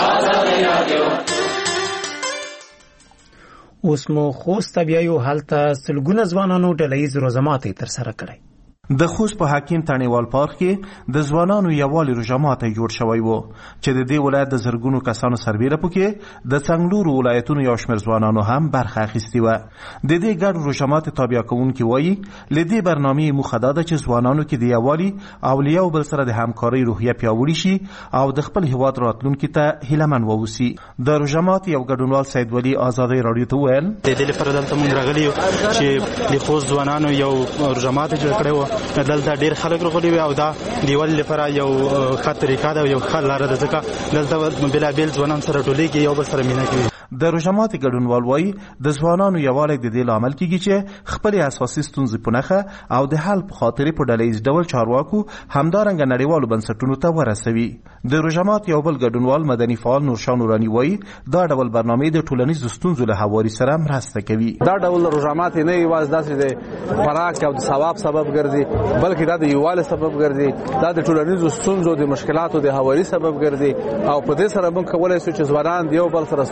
اوس مو خوست ته بیایو. هلته سلګونه ځوانانو ډلهییز روزه ماتې ترسره کړی. د خوست په حکیم تڼیوال پارک کې د ځوانانو یووالي روژه ماتی جوړ شوی و چې د دې ولایت د زرګونو کسانو سربیره پکې د څنګلورو ولایتونو یو شمېر ځوانانو هم برخه اخیستې وه. د دې ګډ روژه ماتې تابع کوونکي وایي له دې برنامې موخه دا ده چې ځوانانو کې د یووالي او له یو بل سره د همکارۍ روحیه پیاوړې شي او د خپل هیواد راتلونکي ته هیلهمن واوسي. د روژه ماتې یو ګډونوال سید ولی ازادۍ راډیو ته وویل د دې لپاره دلته موږ راغلي یو چې د خوست ځوانانو یو روژه ماتې جوړ کړې وه. دلته ډېر خلک راغلي وي او دا د یووالي لپاره یو ښه طریقه ده او یو ښه لاره ده ځکه دلته بېلابېل ځوانان سره ټولېږي یو بل سره مینه کوي. د روژه ماتې ګډونوال وایي د ځوانانو یووالی د دې لامل کېږي چې خپلې اساسي ستونزې په نښه او د حل په خاطرې په ډله ییز ډول چارواکو همدارنګه نړیوالو بنسټونو ته ورسوي. د روژه ماتې یو بل ګډونوال مدني فعال نورشاه نوراني وایي دا ډول برنامې د ټولنیزو ستونزو له هواري سره مرسته کوي. دا ډول روژه ماتې نه یوازې داسې د خوراک او د ثواب سبب ګرځي بلکې دا د یووالي سبب ګرځي. دا د ټولنیزو ستونزو د مشکلاتو د هواري سبب ګرځي او په دې سره موږ کولی شو چې ځوانان د یو بل سره ستونزې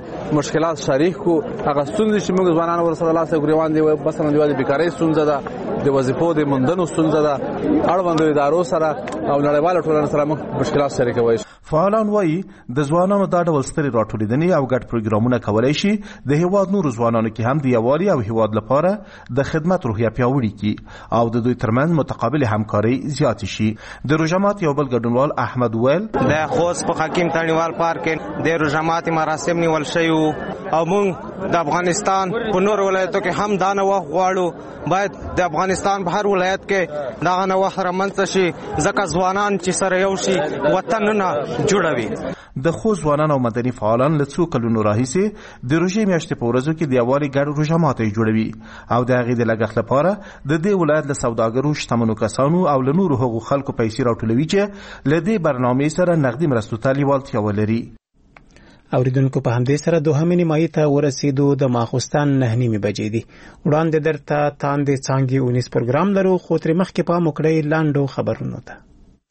مشکلات شریک کو هغه ستونزې چې موږ ځوانان ورسره لاسه ګریوان دي مثلا د بیکاری ستونزه ده د وظیفو د موندنو ستونزه ده اړوند ادارو سره او نړیواله ټولنه سره موږ مشکلات شریکوي. فعالان وایي د ځوانانو دا ډول سترې راټولېدنې او ګډ پروګرامونه کولی شي د هیواد نورو ځوانانو کې هم د یووالي او هیواد لپاره د خدمت روحیه پیاوړې کړي او د دوی ترمنځ متقابل همکاري زیاتې شي. د روژمات یو بل ګډونوال احمد ویل د خوست په حکیم تڼیوال پارک د روژمات مراسم نیول شوي او موږ د افغانستان په نور ولایتو کې هم دا نوښت غواړو باید د افغانستان په هر ولایت کې دغه نوښت رامنځته شي ځکه ځوانان چې سره یو شي وطنونه جوړوي. د خوست ځوانان او مدني فعالان له څو کلونو راهیسې د روژې میاشتې په ورځو کې د یووالي ګډ روژه ماتۍ جوړوي او د هغې د لګښت لپاره د دې ولایت له سوداګرو شتمنو کسانو او له نورو هغو خلکو پیسې راټولوي چې له دې برنامې سره نغدي مرستو ته لیوالتیا ولري. اوریدونکو په همدې سره دوهمې نیمایي ته ورسېدو. د ماخوستن نهه نیمې بجې دي. وړاندې درته تاندې څانګې اونیس پروګرام لرو خو ترې مخکې پام وکړئ لاندو خبرونو ته.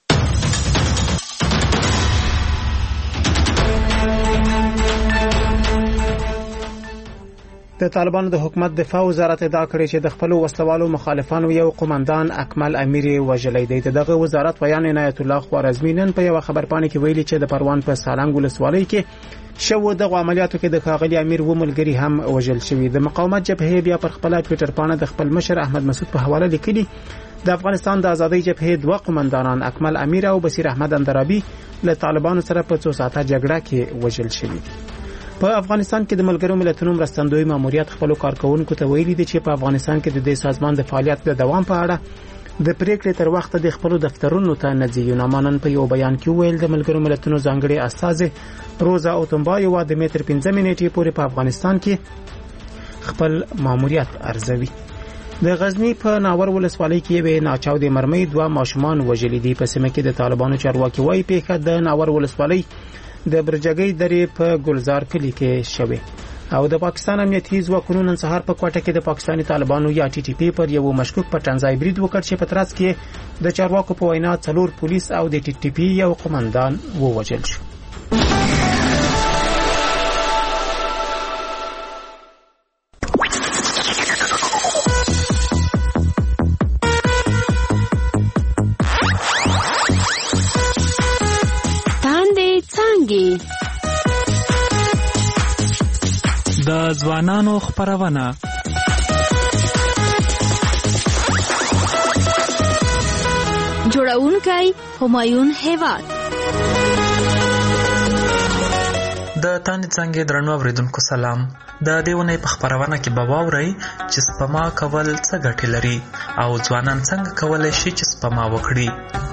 د طالبانو د حکومت دفاع وزارت ادعا کړې چې د خپل وسلوالو مخالفانو یو قومندان اکمل امیر وژلی دی. دغه وزارت ویان عنایت الله خوارزمی نن په یو خبرپاڼه کې ویلي چې د پروان په سالنګ ولسوالۍ کې شو دغه عملیاتو کې د ښاغلي امیر و ملګری هم وژل شوی. د مقاومت جبهې بیا پر خپل ټویټر باندې د خپل مشر احمد مسعود په حواله لیکلي د افغانستان د ازادۍ جبهې دوه قومندانان اکمل امیر او بصیر احمد اندرابي له طالبانو سره په څو ساعته جګړه کې وژل شوی. په افغانستان کې د ملګرو ملتونو مرستندوی ماموریت خپل کارکونکو ته ویلي دي چې په افغانستان کې د دې سازمان د فعالیت د دوام په اړه د پریکړې تر وخت د خپل دفترونو ته نه ځي. یونامانن په یو بیان کې ویل د ملګرو ملتونو ځانګړي استازي روزا اوتمبا یو د متر پنځه منېټې پورې په افغانستان کې خپل ماموریت ارزوي. د غزنی په ناور ولسوالۍ کې به ناچاو د مرمۍ دوه ماشومان وژلي دي. په سیمه کې د طالبانو چارواکي وایي پیښه د ناور ولسوالۍ د برجګۍ درې په ګلزار کلی کې شوه او د پاکستان امنیتي ځواکونو نن سهار په کوټه کې د پاکستاني طالبانو یا ټي ټي پی پر یو مشکوک پټنځای برید وکړ چې په ترڅ کې د چارواکو په وینا څلور پولیس او د ټي ټي پی یو قومندان ووژل شو. د ځوانانو خبرونه جوړونکی همایون هیواد. د تاندې څنګه درنو اوریدونکو سلام. د دیونه په خبرونه کې به واورئ چې سپما کول څه ګټه لري او ځوانان څنګه کولای شي چې سپما وکړي.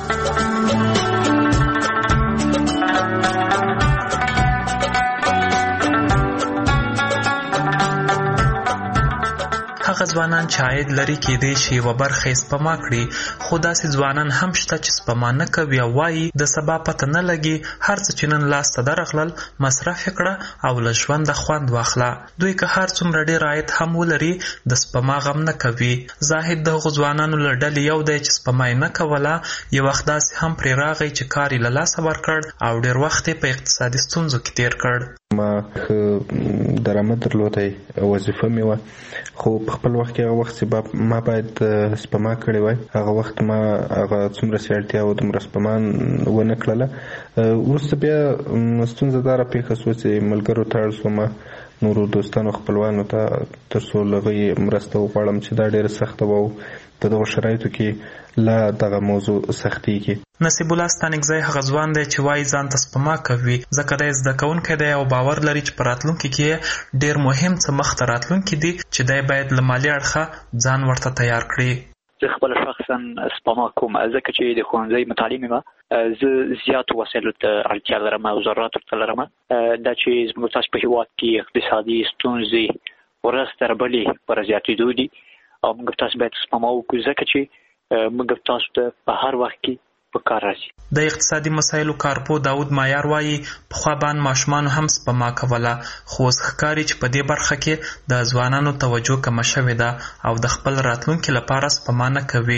هغه ځوانان چې عاید لري کېدای شي یوه برخه یې سپما کړي خو داسې ځوانان هم شته چې سپما نه کوي او وایي د سبا پته نه لګي هر څه چې نن لاسته درغلل مصرف یې کړه او له ژونده خوند واخله. دوی که هر څومره ډېر عاید هم ولري د سپما غم نه کوي. زاهد د هغو ځوانانو له ډلې یو دی چې سپما یې نه کوله. یو وخت داسې هم پرې راغی چې کار یې له لاسه ورکړ او ډېر وخت یې په اقتصادي ستونزو کې تیر کړ. ما درآمد درلودی وظیفه مې وه خو په خپل وخت کې هغه وخت چې ما باید سپما کړې وای هغه وخت ما هغه څومره چې اړتیا وه دومره سپما ونه کړله. وروسته بیا ستونزه دا راپېښه شوه چې ملګرو ته اړ شومه نورو دوستانو خپلوانو ته تر څو له هغوی مرسته وغواړم چې دا ډېره سخته وه او په دغو شرایطو کې لا دغه موضوع سختېږي. نصیب الله ستانکزی هغه ځوان دی چې وایي ځان ته سپما کوي ځکه دی زده کوونکی دی او باور لري چې په راتلونکي کې ډېر مهم څه مخته راتلونکي دي چې دی باید له مالي اړخه ځان ورته تیار کړي. زه خپل شخصا سپما کوم ځکه چې د ښوونځي متعلم یم. زه زیاتو وسایلو ته اړتیا لرم او ضروراتو ته لرم. دا چې زموږ تاسو په هېواد کې اقتصادي ستونزې ورځ تر بلې پر زیاتېدو دي او موږ تاسو باید سپما وکړو ځکه چې موږ تاسو ته په هر وخت کې په کار راځي. د اقتصادي مسایلو کارپو داود مایار وایي پخوا باندې ماشومان هم سپما کوله خو اوس ښکاري چې په دې برخه کې د ځوانانو توجه کمه شوې ده او د خپل راتلونکي لپاره سپما نه کوي.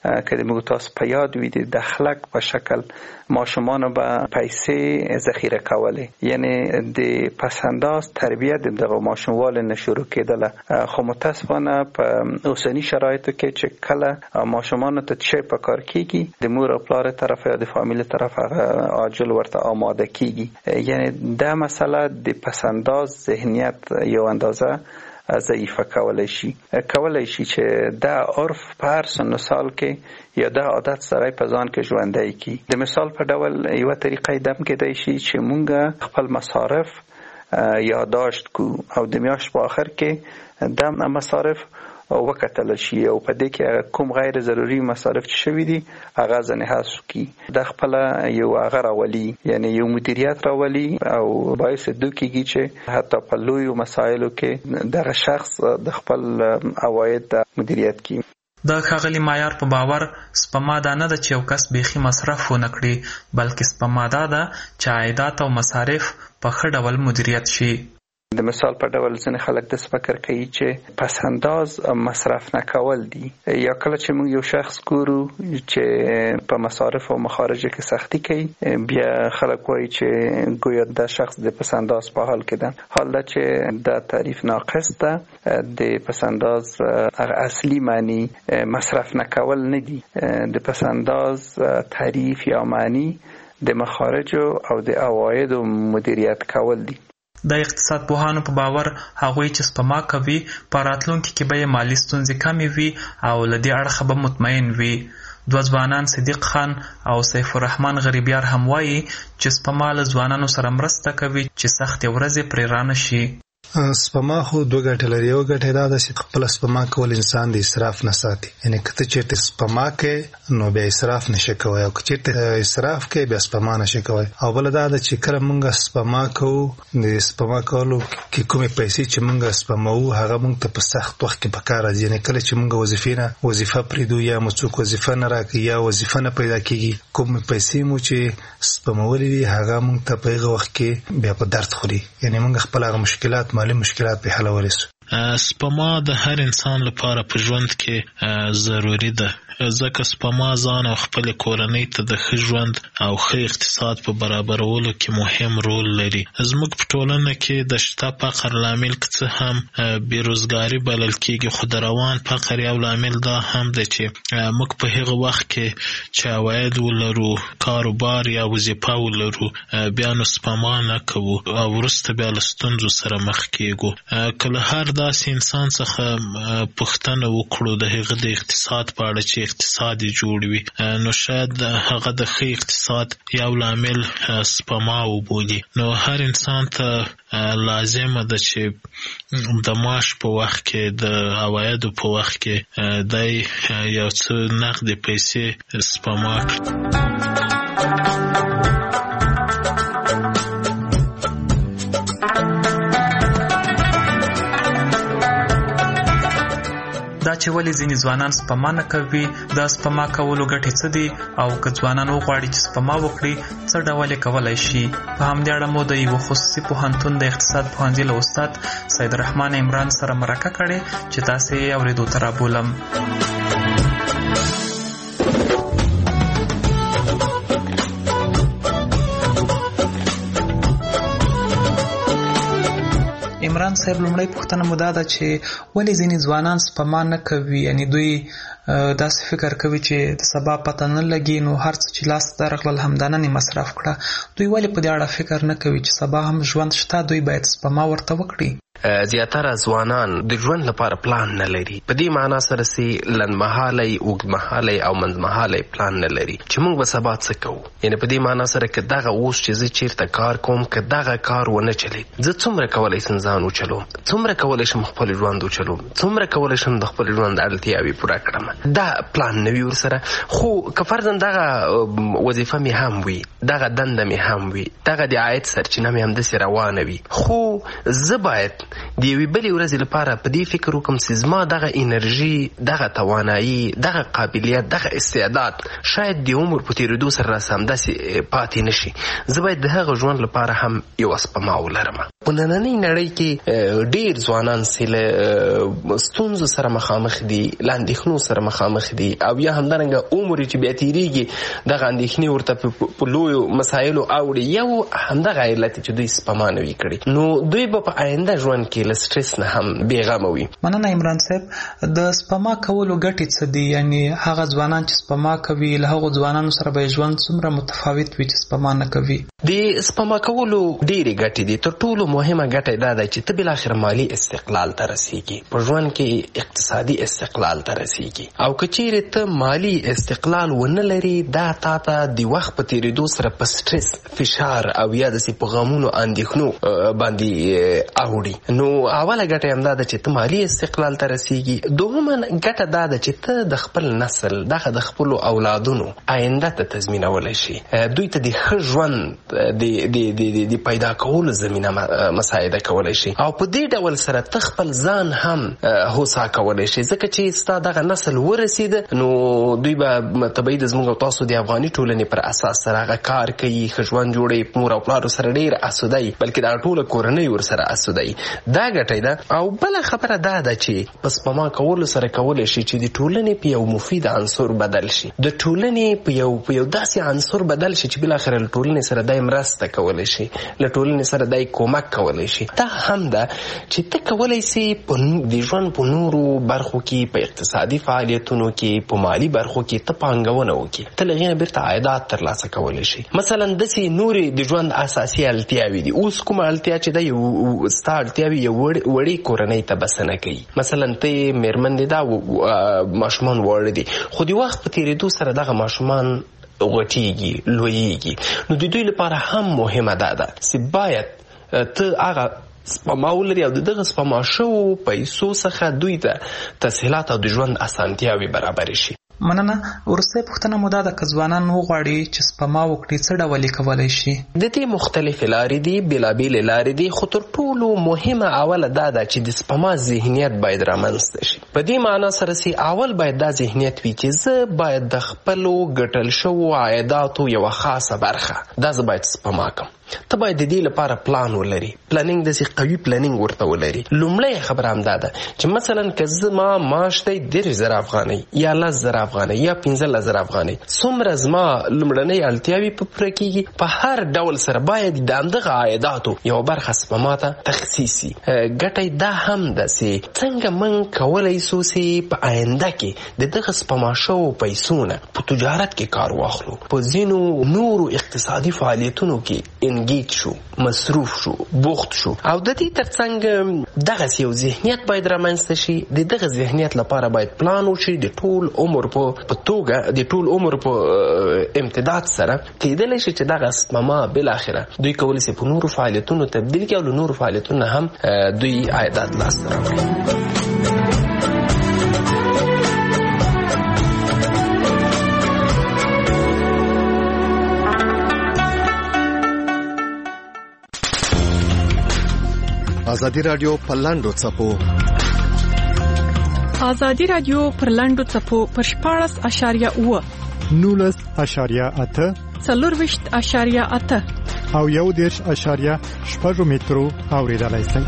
که موږ تاسو په یاد وي د دخلک په شکل ماشومان به پیسې ذخیره کولې، یعنی د پسنداز تربیت دغه ماشوموال نه شروع کېدله. خو متاسفانه په اوسنی شرایطو کې چې کله ماشومان ته څه په کار کیږي د مور او پلار طرف یا د فامیل طرف هغه عاجل ورته آماده کیږي، یعنی دا مسئله د پسنداز ذهنیت یو اندازه ضعیفه کولای شي کولای شي چې دا عرف په هر سن سال کې یا دا عادت سره په ځان کې ژوندی کی. د مثال په ډول یو طریقه دم کېدای شي چې مونږ خپل مصارف یادداشت کو او د میاشت په آخر کې د مصارف وکتل شي او په دې کې کوم غیر ضروري مصارف چې شوي دي هغه ځنه حذف کی. د خپل یو هغه راولي، یعنی یو مدیریت راولي او باعث دوی کېږي چې حتی په لویو مسایلو کې دغه شخص د خپل عواید مدیریت کوي. د ښاغلي معیار په باور سپما دا نه ده چې یو کس بیخي مصرف ونه کړي، بلکې سپما دا ده چې عایدات او مصارف په ښه ډول مدیریت شي. د مثال په ډول ځینې خلک داسې فکر کوي چې پسنداز مصرف نه کول دي، یا کله چې موږ یو شخص ګورو چې په مصارف او مخارجو کې سختی کوي بیا خلک وایي چې گویا دا شخص د پسنداز په حال کې ده. حال دا چې دا تعریف ناقص ده. د پسنداز اصلي معنی مصرف نه کول نه دي. د پسنداز تعریف یا معنی د مخارجو او د عوایدو مدیریت کول دي. د اقتصاد پوهانو په باور هغوی چې سپما کوي په راتلونکي کې به یې مالي ستونزې کمې وي او له دې اړخه به مطمئن وي. دوه ځوانان صدیق خان او سیف الرحمن غریبیار هم وایي چې سپما له ځوانانو سره مرسته کوي چې سختې ورځې پرې رانه شي. سپما خو دوه ګټې لري. یو ګټه دا ده چې خپل سپما کول انسان د اسراف نه ساتي، یعنی کته چې سپما کوي نو بیا اسراف نشي کوي او چې اسراف کوي بیا سپما نشي کوي. او بل دا ده چې کله موږ سپما کوو د سپما کولو کې کومې پیسې چې موږ سپماو هغه موږ ته په سخت وخت کې پکار راځي، یعنی کله چې موږ وظیفه نه وظیفه پریدو یا موږ وظیفه نه راکړي یا وظیفه نه پیدا کیږي کومې پیسې مو چې سپمولې دي هغه موږ ته په هغه وخت کې بیا په درد خوري، یعنی موږ خپل هغه مشکلات مالی مشکلات په حل ورسو. سپما د هر انسان لپاره په ژوند کې ضروری ده، ځکه سپما ځان او خپل کورنۍ ته د ښه ژوند او ښه اقتصاد په برابرولو کې مهم رول لري. زموږ په ټولنه کې د شته فقر لامل که څه هم بېروزګاري بلل کېږي، خو د روان فقر یو لامل دا هم ده چې موږ په هغه وخت کې چې عواید ولرو، کاروبار یا وظیفه ولرو، بیا نو سپما نه کوو او وروسته بیا له ستونزو سره مخ کېږو. که له هر داسې انسان څخه پوښتنه وکړو د هغه د اقتصاد په اړه چې اقتصاد جوړ وي، نو شاید هغه د ښه اقتصاد یو لامل سپما وبولي. نو هر انسان ته لازمه ده چې د معاش په وخت کې د عوایدو په وخت کې دی یو څه نقدې پیسې سپما کړي. دا چې ولې ځینې ځوانان سپما نه کوي، دا سپما کولو ګټې څه دي او که ځوانان وغواړي چې سپما وکړي څه ډول یې کولی شي. په همدې اړه مو د یوه خصوصي پوهنتون د اقتصاد پوهنځي له استاد سید الرحمن عمران سره مرکه کړې چې تاسې یې اورېدو ته رابولم. عمران صاحب، لومړی پوښتنه مو دا ده چې ولې ځینې ځوانان سپما نه کوي، یعنی دوی داسې فکر کوي چې د سبا پته نه لګي نو هر څه چې لاس ته راغلل همدا نن یې مصرف کړه. دوی ولې په دې اړه فکر نه کوي چې سبا هم ژوند شته، دوی باید سپما ورته وکړي؟ زیاتره ځوانان د ژوند لپاره پلان نه لري. په دې معنا سره چې لنډمهالی، اوږدمهالی او منځمهالی پلان نه لري چې موږ به سبا څه کوو. یعنی په دې معنا سره که دغه اوس چې زه چیرته کار کوم که دغه کار ونه چلید، زه څومره کولی شم ځان وچلوم، څومره کولی شم خپل ژوند وچلوم، څومره کولی شم د خپل ژوند اړتیاوې پوره کړم. دا پلان نه وي ورسره. خو که فرضاً دغه وظیفه مې هم وي، دغه دنده مې هم وي، دغه د عاید سرچینه مې همداسې روانه وي، خو زه باید د یوې بلې ورځې لپاره په دې فکر وکم چې زما دغه انرژي، دغه توانایي، دغه قابلیت، دغه استعداد شاید د عمر په تېرېدو سره راسه همداسې پاتې نه شي. زه باید د هغه ژوند لپاره هم یوه سپما ولرم. په نننۍ نړۍ کې ډېر ځوانان چې له ستونزو سره مخامخ دي، له اندېښنو سره مخامخ دي، او یا همدارنګه عمر چې بیا تېرېږي دغه اندېښنې ورته په لویو مسایلو اوړي. یو همدغه علت چې دوی سپما نه وي کړې، نو دوی به په آینده ژوند کې له سټرس نه هم بېغمه وي. مننه عمران صاحب. د سپما کولو ګټې څه دي؟ یعنی هغه ځوانان چې سپما کوي له هغو ځوانانو سره به ژوند څومره متفاوت وي چې سپما نه کوي؟ د سپما کولو ډېرې ګټې دي. تر ټولو مهمه ګټه دا ده چې ته بالاخره مالي استقلال ته رسېږي، په ژوند کې اقتصادي استقلال ته رسېږي. او که چیرې ته مالي استقلال ونه لري، دا تا ته د وخت په تېرېدو سره په سټرس، فشار او یا داسې په غمونو اندېښنو باندې اوړي. نو اوله ګټه همدا ده چې ته مالي استقلال ته رسېږي. دوهمه ګټه دا ده چې ته د خپل نسل، دغه د خپلو اولادونو آینده ته تضمینولی شي، دوی ته د ښه ژوند د پیدا کولو زمینه مساعده کولی شي. او په دې ډول سره ته خپل ځان هم هوسا کولی شي، ځکه چې ستا دغه نسل ورسېده نو دوی به طبیعي د زموږ او تاسو د افغاني ټولنې پر اساس سره هغه کار کوي، ښه ژوند جوړوي، مور او پلارو سره ډېر اسوده وي، بلکې دا ټوله کورنۍ ورسره اسوده وي. دا ګټه ده. او بله خبره دا ده چې په سپما کولو سره کولی شي چې د ټولنې په یو مفید عنصر بدل شي، د ټولنې په یو په یو داسې عنصر بدل شي چې بالاخره له ټولنې سره دای مرسته کولی شي، له ټولنې سره دای کومک کولی شي. دا هم ده چې ته کولی سي د ژوند په نورو برخو کې، په اقتصادي فعالیتونو کې، په مالي برخو کې ته پانګونه وکړي، ته له هغې نه بیرته عایدات ترلاسه کولی شي. مثلا داسې نورې د ژوند اساسي اړتیاوې دي. اوس کومه اړتیا چې ده یو ستا اړتیاوې یو وړې کورنۍ ته بسنه کوي. مثلا ته یې مېرمن دې دا ماشومان واړه دي، خو د وخت په تېرېدو سره دغه ماشومان غټېږي، لویېږي. نو د دوی لپاره هم مهمه دا ده چې باید ته هغه سپما ولري او د دغه سپما شوو پیسو څخه دوی ته تسهیلات او د ژوند اسانتیاوې برابرې شي. مننه. وروستۍ پوښتنه مو دا ده که ځوانان وغواړي چې سپما وکړي څه ډول یې کولی شي؟ د دې مختلفې لارې دي، بېلابېلې لارې دي، خو تر ټولو مهمه اوله دا ده چې د سپما ذهنیت باید رامنځته شي. په دې معنا سره چې اول باید دا ذهنیت وي چې زه باید د خپلو ګټل شوو عایداتو یوه خاصه برخه دا زه باید سپما کړم. ته باید د دې لپاره پلان ولري، پلانینګ داسې قوي پلانینګ ورته ولري. لومړی خبره همدا ده چې مثلا که زما معاش دی دېرش زره افغانۍ یا لس زره افغانۍ یا پنځلس زره افغانۍ، څومره زما لومړنۍ اړتیاوې په پوره کېږي، په هر ډول سره باید د همدغه عایداتو یوه برخه سپما ته تخصیص شي. ګټه دا هم ده چې څنګه موږ کولی سو چې په آینده کې د دغه سپما شوو پیسو نه په تجارت کې کار واخلو، په ځینو نورو اقتصادي فعالیتونو کې انګیج شو، مصروف شو، بوخت شو. او د دې ترڅنګ دغسې یو ذهنیت باید رامنځته شي. د دغه ذهنیت لپاره باید پلان وشي د ټول عمر په توګه، د ټول عمر په امتداد سره کېدلی شي چې دغه سپما بالاخره دوی کولی شي په نورو فعالیتونو تبدیل کړي او له نورو فعالیتونو هم دوی عایدات لاسته راوړي. ازادي رادیو پر لاندو څپو ازادي رادیو پر لاندو څپو پر شپاړس اشاریه اوه نولس اشاریه اته څلورویشت اشاریه اته او یو دېرش اشاریه شپږ مترو اوریدلای شئ.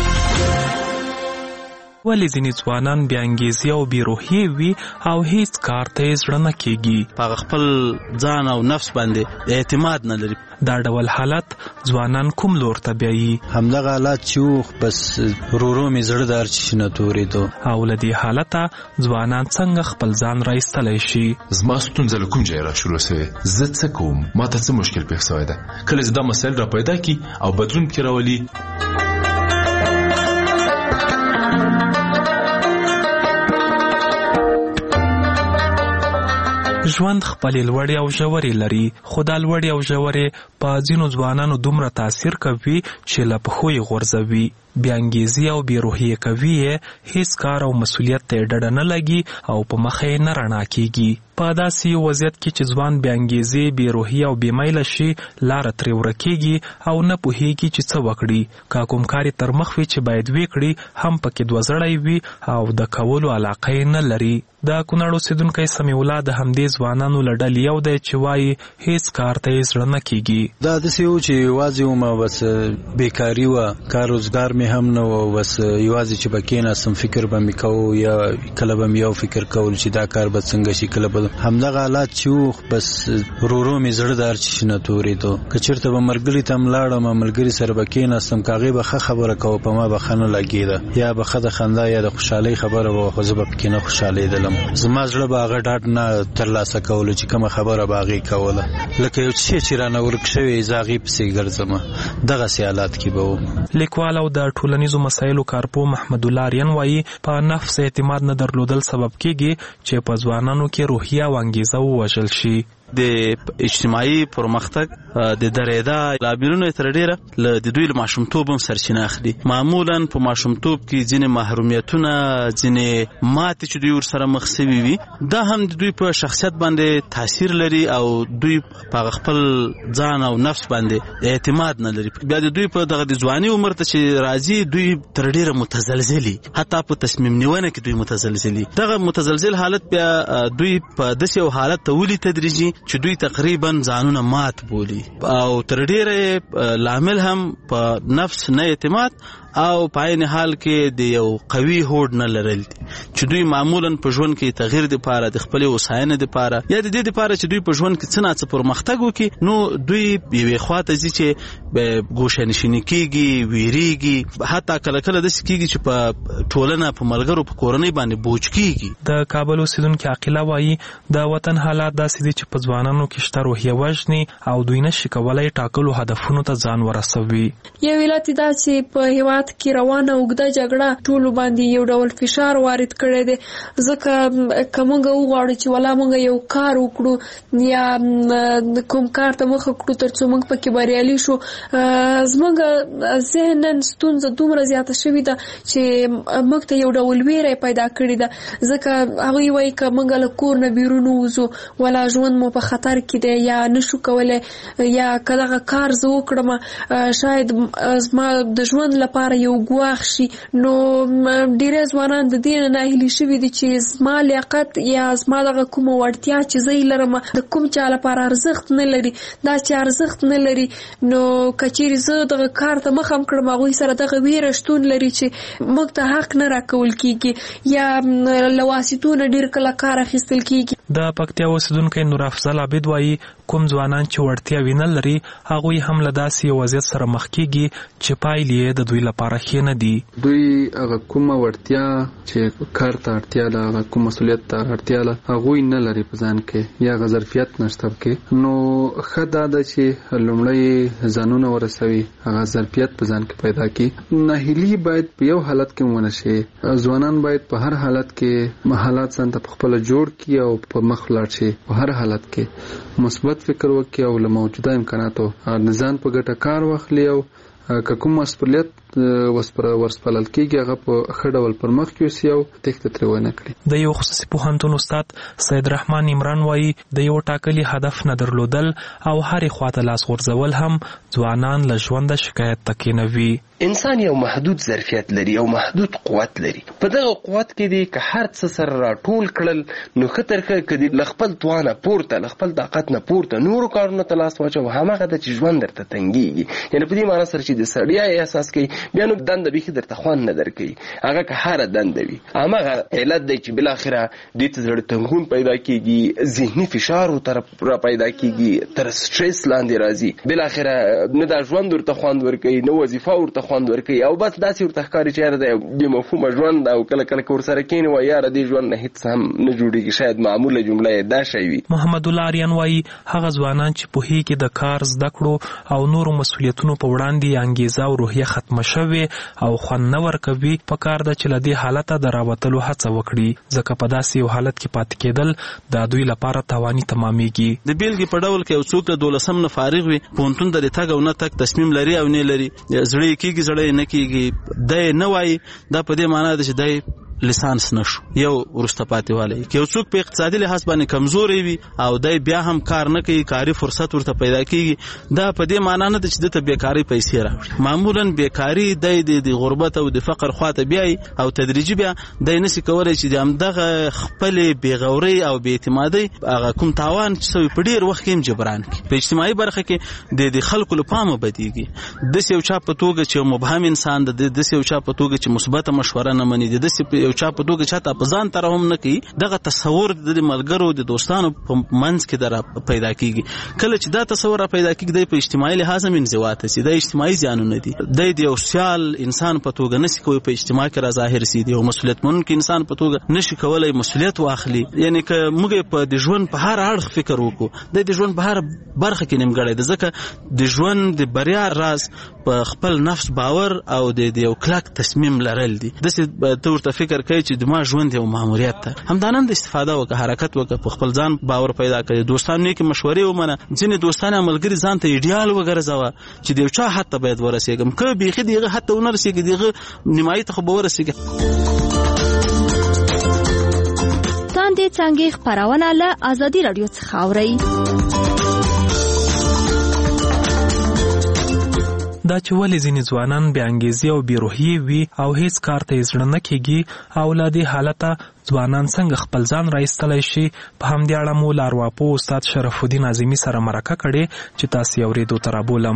ولې ځینې ځوانان بې انګیزې او بې روحیې وي او هیڅ کار ته یې زړه نه کېږي؟ په خپل ځان او نفس باندې اعتماد نه لري. دا ډول حالت ځوانان کوم لور ته بیایي؟ همدغه حالت چې بس ورو مې زړه د هر چیز نه تورېدو. او له دې حالته ځوانان څنګه خپل ځان را ایستلی شي؟ زما ستونزه له کوم ځایه را شروع سوې، زه څه کوم، ما ته څه مشکل پېښ سوی ده. کله چې دا مسایل را پیدا کړي او بدلون پکې راولي، ژوند خپلې لوړې او ژورې لري، خو دا لوړې او ژورې په ځینو ځوانانو دومره تاثیر کوي چې له پښو یې غورځوي. بې انګیزي او بې روحیې کوي هیڅ کار او مسؤلیت ته ډډه نه لګي او په مخ یې نه رڼا کیږي. په داسې یو وضعیت کې چې ځوان بې انګیزې، بې روحیې او بې میله شي، لاره ترې ورکېږي او نه پوهېږي چې څه وکړي. که کوم کار یې تر مخ وي چې باید ویې کړي، هم پکې دوه زړی وي او د کولو علاقه یې نه لري. د کونړ اوسېدونکی سمیع الله د همدې ځوانانو له ډلې یو دی چې وایي هیڅ کار ته یې زړه نه کېږي. دا داسې و چې یوازې ومه، بس بېکاري وه، کار روزګار مې هم نه و، بس یوازې چې به کېناستم فکر به مې کوو، یا کله به مې یو فکر کول چې دا کار به څنګه شي، کله به همدغه حالات چې و، بس ورو ورو مې زړه د هر چي شي نه تورېدو. که چېرته به ملګري ته هم لاړم، ملګري سره به کېناستم، که هغې به ښه خبره کوه، په ما به ښه نه لګېده، یا به ښه د خندا یا د خوشحالۍ خبره به وه، خو زه به پکې نه خوشحالېدلم. زما زړه به هغه ډاډ نه ترلاسه کولو چې کومه خبره به هغې کوله، لکه یو څه چې رانه ورک شوی زه هغې پسې ګرځم. دغسې حالات کې به وم. لیکوال او د ټولنیزو مسایلو کارپوه محمد الله آریان وایي په نفس اعتماد نه درلودل سبب کېږي چې په ځوانانو کې روحیه او انګیزه ووژل شي. د اجتماعي پرمختګ د درېدا لاملونه تر ډیره له د دوی له ماشومتوب هم سرچینه اخلي. معمولا په ماشومتوب کې ځینې محرومیتونه، ځینې ماتې چې دوی ورسره مخ سوي وي، دا هم د دوی په شخصیت باندې تاثیر لري او دوی په خپل ځان او نفس باندې اعتماد نه لري. بیا د دوی په دغه د ځواني عمر ته چې راځي، دوی تر ډیره متزلزلي، حتی په تصمیم نیونه کې دوی متزلزلي. دغه متزلزل حالت بیا دوی په داسې یو حالت ته ولي تدریجي چې دوی تقریبا ځانونه مات بولي او تر ډیره لامل هم په نفس نه اعتماد او په عین حال کې د یو قوي هوډ نه لرل دي چې دوی معمولا په ژوند کې تغییر لپاره، د خپل وساینې لپاره، یا د دې لپاره چې دوی په ژوند کې څه نه څه پرمختګ وکړي، نو دوی یوې خواته ځي چې ګوښه‌نشیني کېږي، ویریږي، حتی کله کله داسې کېږي چې په ټولنه، په ملګرو، په کورنۍ باندې بوج کېږي. د کابل اوسېدونکي عاقله وایي د وطن حالات داسې دي چې په ځوانانو کې شته روحیه وژني او دوی نشي کولی ټاکلو هدفونو ته ځان ورسوي. یو علت دا چې په هېواد کې روانه اوږده جګړه ټولو باندې یو ډول فشار وارد کړی دی، ځکه که موږ وغواړو چې ولا موږ یو کار وکړو یا کوم کار ته مخه کړو تر څو موږ پکې بریالي شو، زموږ ذهناً ستونزه دومره زیاته شوې ده چې موږ ته یو ډول ویره پیدا کړې ده، ځکه هغوی وایي که موږ له کور نه بیرون ووځو ولا ژوند مو په خطر کې دی، یا نشو کولی، یا که دغه کار زه وکړم شاید زما د ژوند لپاره یو ګواښ شي. نو ډېری ځوانان د دې نه ناهیلي شوي دي چې زما لیاقت یا زما دغه کومه وړتیا چې زه یې لرم د کوم چا لپاره ارزښت نه لري. دا چې ارزښت نه لري، نو که چیرې زه دغه کار ته مخه هم کړم، هغوی سره دغه ویره شتون لري چې موږ ته حق نه راکول کېږي یا له واسطو نه ډېر کله کار اخیستل کېږي. د پکتیا اوسېدونکی نور افضل عابد وایي کوم ځوانان چې وړتیاوې نه لري، هغوی هم له داسې یو وضعیت سره مخ کېږي چې پایلې یې د دوی لپاره ښې نه دي. دوی هغه کومه وړتیا چې کار ته اړتیا ده، هغه کوم مسؤلیت ته اړتیا ده، هغوی نه لري په ځان کې، یا هغه ظرفیت نشته پکې. نو ښه دا ده چې لومړی ځانونه ورسوي، هغه ظرفیت په ځان کې پیدا کړي. ناهیلي باید په یو حالت کې ونه شي. ځوانان باید په هر حالت کې حالات ځان ته په خپله جوړ کړي او په مخ ولاړ شي. په هر حالت کې مثبت فکر وکړي او له موجوده امکاناتو ځان په ګټه کار واخلي او که کوم مسؤلیت ورسپارل کېږي هغه په ښه ډول پر مخ یوسي او تېښته ترې ونه کړي. د یو خصوصي پوهنتون استاد سید رحمان عمران وایي د یو ټاکلي هدف نه درلودل او هرې خواته لاس غورځول هم ځوانان له ژونده شکایت ته کېنوي. انسان یو محدود ظرفیت لري او محدود قوت لري. په دغه قوت کې دی که هر څه سره راټول کړل نو ښه تر ښه که له خپل توانه پورته، له خپل طاقت نه پورته نورو کارونو ته لاس واچو، هماغه ده چې ژوند درته تنګېږي. یعنې په دې معنی سره چې د ستړیا احساس کوي، بیا نو دنده بیخي درته خوند نه درکوي، هغه که هره دنده وي. هماغه علت دی چې بالاخره دې ته زړه تنګون پیدا کېږي، ذهني فشار ورته را پیدا کېږي، تر سټرس لاندې راځي، بالاخره نه دا ژوند ورته خوند ورکوي، نه وظیفه ورته خوند ورکوي، او بس داسې ورته ښکاري چې یاره د بې مفهومه ژوند او کله کله که ورسره کښېني وایي یاره دې ژوند نه هېڅ هم نه جوړېږي. شاید معموله جمله یې دا شی وي. محمد الله آریان وایي هغه ځوانان چې پوهېږي د کار، زده کړو او نورو مسؤلیتونو په وړاندې انګیزه او روحیه ختمه شوی او خوند نه ورکوي پکار ده چې له دې حالته د راوتلو هڅه وکړي ځکه په داسې یو حالت کې پاتې کېدل د دوی لپاره تاواني تمامیږي. د بیلګې په ډول کې یو څوک د دولسم نه فارغ وي پوهنتون ته د تګ او نه تګ تصمیم لري او نه لري زړه یې کېږي زړه یې نه کېږي دی نه وایي دا په دې معنا ده چې دی لیسانس نشو یو ورسته پاتې والی که یو څوک په اقتصادي لحاظ باندې کمزوري وي او دی بیا هم کار نه کوي کاري فرصت ورته پیدا کېږي دا په دې معنا نه ده چې دته بیکاري پیسې راوړي. معمولا بیکاري دی د غربت او د فقر خواته بیایي او تدریجي بیا دی نسي کولی چې د همدغه خپلې بېغورۍ او بېاعتمادۍ هغه کوم تاوان چې سوی په ډېر وخت کې هم جبران کړي. په اجتماعي برخه کې د خلکو له پامه بدېږي داسې یو چا په توګه چې مبهم انسان ده داسې یو چا په توګه چې مثبته مشوره نه مني داسې یو چا په توګه چاته په ځان تر هم نه کوي دغه تصور د ملګرو د دوستانو په منځ کې در پیدا کیږي. کله چې دا تصور پیدا کیږي د په اجتماعي لحاظ هم انزوا ته سي د اجتماعي زیانونه دي د یو سوشال انسان په توګه نشي کوي په اجتماع کې را ظاهر سي دی او مسؤلیت منونکی انسان په توګه نشي کولای مسؤلیت واخلي. یعنی که موږ په د ژوند په هر اړخ فکر وکړو د ژوند په هر برخه کې نیمګړی ده ځکه د ژوند د بریا راز په خپل نفس باور او د یو کلک تصمیم لرل دي. داسې ته ورته فکر کوي چې د ما ژوند یو ماموریت ده همدانه د استفاده وکړه حرکت وکړه په خپل ځان باور پیدا کړي دوستان نیکې مشورې ومنه ځینې دوستان ملګري ځان ته ایډیال وګرځوه چې د یو چا حد ته باید ورسېږم که بیخي د هغه حد ته ونه رسېږي د هغه نیمایي ته خو به ورسېږي. تاندې څانګې خپرونه له ازادي راډیو څخه اورئ. دا چې ولې ځینې ځوانان بې انګیزې او بې روحیې وي او هیڅ کار ته یې زړه نه کېږي او له دې حالته ځوانان څنګه خپل ځان رایستلی شي په همدې اړه مو له ارواپوه استاد شرف الدین اعظمي سره مرکه کړې چې تاسې یې اورېدو ته رابولم.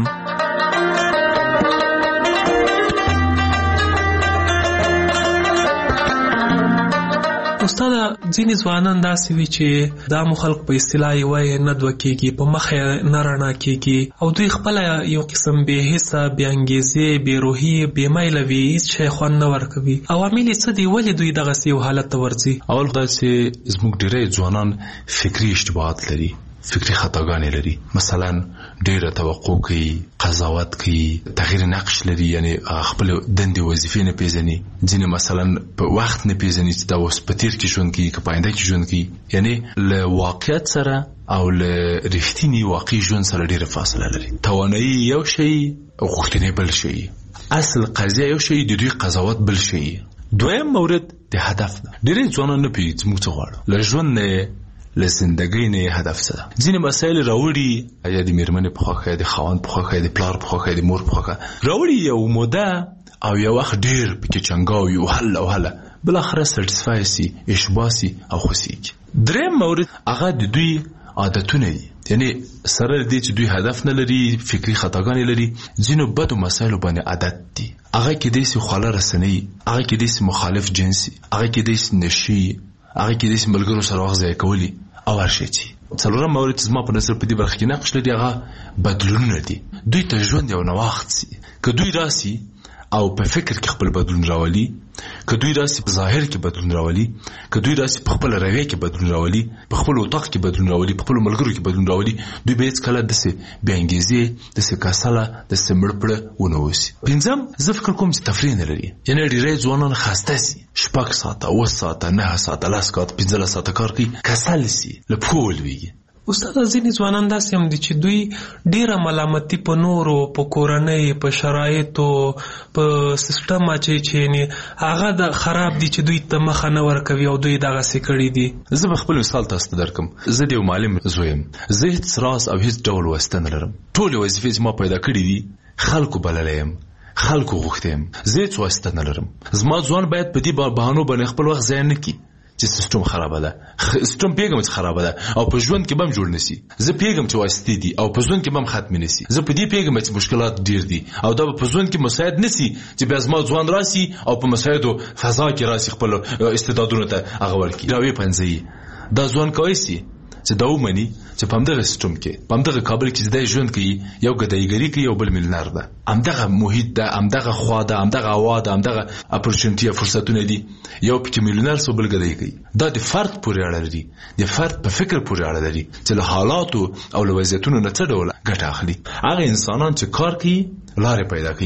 استاد ځینې ځوانان داسې وي چې دا مو خلق په اصطلاح یې وایي نه دوه کېږي په مخ یې نه رڼا کېږي او دوی خپله یو قسم بې حسه بې انګیزې بې روحي بې میله وي هېڅ شی خوند نه ورکوي. عوامل یې څه دي ولې دوی دغسې یو حالت ته ورځي؟ اول خدای چې زموږ ډېری ځوانان فکري اشتباهات لري فکري خطاګانې لري مثلا ډېره توقع کوي قضاوت کوي تغییر نقش لري یعنی خپل دندې وظیفې نه پیژني ځینې مثلا په وخت نه پیژني چې دا اوس په تیر کې ژوند کوي که په آینده کې ژوند کوي یعنی له واقعیت سره او له رښتیني واقعي ژوند سره ډېره فاصله لري. توانایي یو شی او غوښتنې بل شی اصل قضیه یو شی د دوی قضاوت بل شی. دویم مورد د هدف ده ډېری ځوانان نه پوهېږي چې موږ څه غواړو له ژوند نه له زندګۍ نه هدف څه ده. ځینې مسایل راوړي یا د میرمنې په خوښه یا د خاوند په خوښه یا د پلار په خوښه یا د مور په خوښه راوړي یو موده او یو وخت ډېر پکې چنګاوي او هله او هله بالاخره سټسفای سي اشباه سي او خوښېږي. دریم مورد هغه د دوی عادتونه دي یعنی سره دې چې دوی هدف نه لري فکري خطاګانې لري ځینو بدو مسایلو باندې عادت دي هغه کې داسې خواله رسنۍ هغه کې داسې مخالف جنسي هغه کې داسې نشي هغه کې داسې ملګرو سره وخت ضایع کولي او هر شی چې څلورم مورد زما په نظر په دې برخه کې نقش لري هغه بدلونونه دي. دوی ته ژوند یو نوښت سي که دوی راسي او په فکر کې خپل بدلون راولي که دوی راسي په ظاهر کې بدلون راولي که دوی راسي په خپل رویه کې بدلون راولي په خپل اطاق کې بدلون راولي په خپل ملګرو کې بدلون راولي دوی به هېڅکله داسې بې انګیزې داسې کسله داسې مړپړه ونه اوسي. پنځم زه فکر کوم چې تفریح نه لري یعنې ډېری ځوانان خسته سي شپږ ساعته اوه ساعته نهه ساعته لس ساعته پنځلس ساعته کار کوي کسل سي له پښو ولوېږي. استاد ځینې ځوانان داسې هم دي چې دوی ډېره ملامتي په نورو په کورنۍ په شرایطو په سیسټم اچوي چې یعنې هغه د خراب دي چې دوی ته مخه نه ورکوي او دوی دغسې کړي دي. زه به خپل مثال تاسو ته درکړم. زه د یو معلم زوی یم زه هېڅ راز او هېڅ ډول واسطه نه لرم ټولې وظیفې چې ما پیدا کړي دي خلکو بللی یم خلکو غوښتی یم زه هېڅ واسطه نه لرم. زما ځوان باید په دې بهانو باندې خپل وخت ضایع نه کړي چې سیستم خرابه ده سیستم پیغام چې خرابه ده او په ژوند کې به هم جوړ نشي. زه پیغام چې واسطې دي او په ژوند کې به هم ختم نشي. زه په دې پیغام چې مشکلات ډیر دي او دا په ژوند کې مساعد نشي چې بیا زما ځوان راسي او په مساعدو فضا کې راسي خپل استعدادونه ته هغه ورکړي راوي پنځي دا ځوان کوي سي چې دا ومني چې په همدغه سیستم کې په همدغه کابل کې زده ژوند کوي یو ګدایګري کوي یو بل ملنار ده همدغه محیط ده همدغه خوا ده همدغه هوا ده همدغه اپورچونټي فرصتونه دي یو پکې ملنار سو بل ګدای کوي. دا د فرد پورې اړه لري د فرد په فکر پورې اړه لري چې له حالاتو او له وضعیتونو نه څه ډول ګټه اخلي. هغه انسانان چې کار کوي لارې پیدا کوي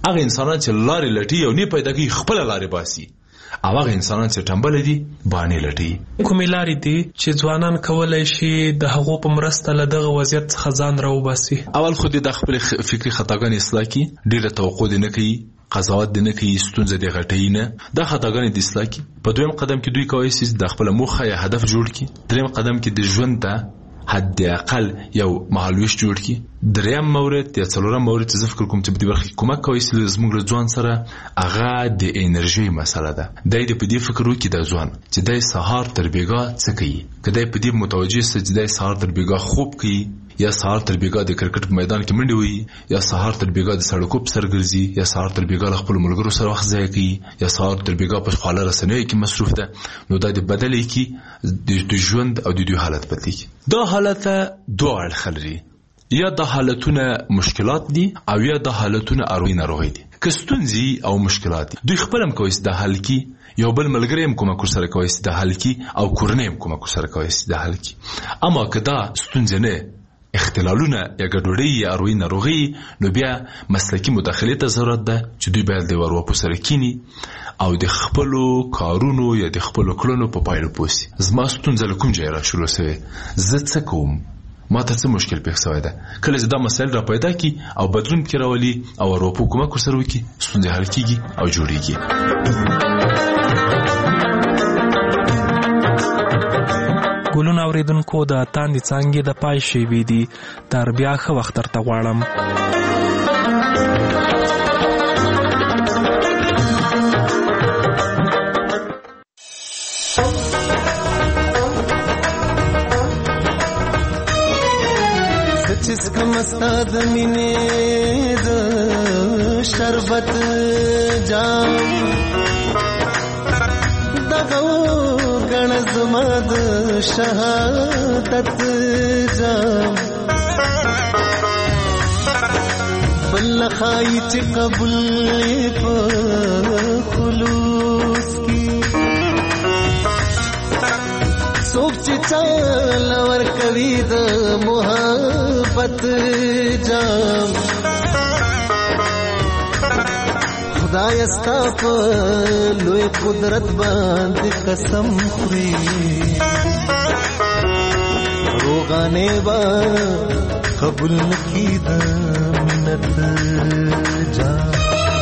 هغه انسانان چې لارې لټي او نه پیدا کوي خپل لارې باسي، او هغه انسانان چې ټمبل دي باندې لټي. کومې لارې دي چې ځوانان کولای شي د هغو په مرسته له دغه وضعیت څخه ځان راوباسي؟ اول خو د خپل فکری خطاګانې اصلاح کړي، ډېره توقع دې نه کوي، قضاوت دې نه کوي، ستونزه دې غټوي نه، دا خطاګانې دې اصلاح کړي. په دویم قدم کې دوی کولی شي د خپل موخه یا هدف جوړ کړي. دریم قدم کې د ژوند ته حد اقل یو مهالویش جوړ کړي. دریم مورد یا څلورم مورد چې زه فکر کوم چې په دې برخه کې کومک کوي چې زموږ له ځوان سره هغه د انرژي مسله ده. دی د په دې فکر وکړي د ځوان چې دی سهار تر بیګا څه کوي، که دی په دې متوجه سي چې دی سهار تر بیګا خوب کوي، یا سهار تر بیګا د کرکټ په میدان کې منډې وهي، یا سهار تر بیګا د سړکو په سر ګرځي، یا سهار تر بیګا له خپلو ملګرو سره وخت ضایع کوي، یا سهار تر بیګا په خواله رسنیو کې مصروف ده، نو دا د بدلې کې د ژوند او د دوی حالت بدلېږي. دا حالت دوه اړخه لري، یا دا حالتونه مشکلات دي او یا دا حالتونه اروي ناروغي دي. که ستونزې او مشکلات دي دوی خپل هم کوي د حل کی، یو بل ملګری هم کومک سره کوي د حل کی، او کورنۍ هم کومک سره کوي د حل کی. اما که دا ستونزې نه اختلالونه یا ګډوډي یا اروي ناروغي، نو بیا مسلکی مداخله ته ضرورت ده چې دوی باید د ورو سره کینی او د خپلو کارونو یا د خپلو کړنو په پایله پوسی. زما ستونزه له کوم ځای را شروع شوه، زه څه کوم، ما ته څه مشکل پیښ شوی ده. کله چې دا مسایل را پیدا کی او بدلون پکې راولي او ورو په کومک سره وکړي، ستونزه حل کیږي او جوړیږي. ګلونه اوریدونکو د تاندې څانګې د پای شیبې دي، تر بیا ښه وخت درته غواړم. سچسکم استاد مینې د شربت جام دغو گن زما د شهادت جام بل خای چې قبول په خلوص کی څوک چې چل ور کوي د محبت جام خدای ستا په لوی قدرت باندې قسم خوري روغانه با قبول نکي د منت جام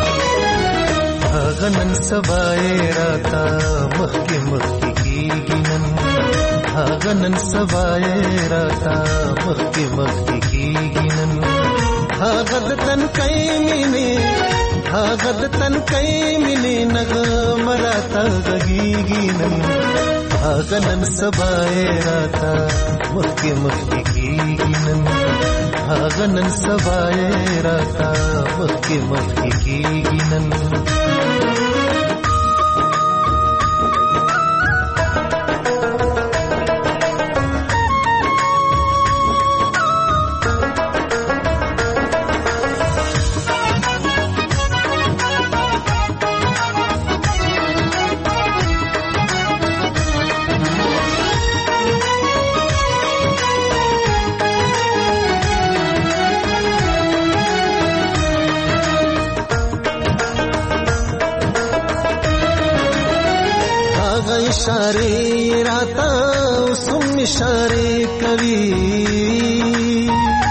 هغه نن سبای راتا مخکې مخکې کیږي نن هغه نن سبای راتا مخکې مخکې کیږي نن هغه د تن کای مینه هغه د تن کای مینه نغمه راتا غږیږي نن هغه نن سبای راتا مخکې مخکې کیږي نن هغه نن سبای راتا مخکې مخکې کیږي نن इशारे राता सुम इशारे कवि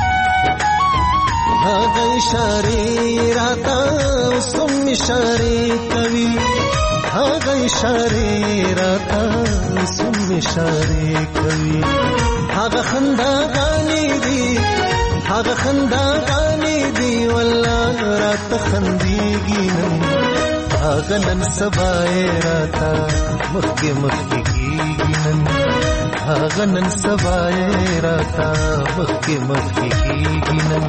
हाँ इशारे राता सुम इशारे कवि हाँ इशारे राता सुम इशारे कवि हाँ खंदा गानी दी हाँ खंदा गानी दी वल्लाह रात खंदीगी هغه نن سبای راتا مخکې مخکې کیږي نن هغه نن سبای راتا مخکې مخکې کیږي نن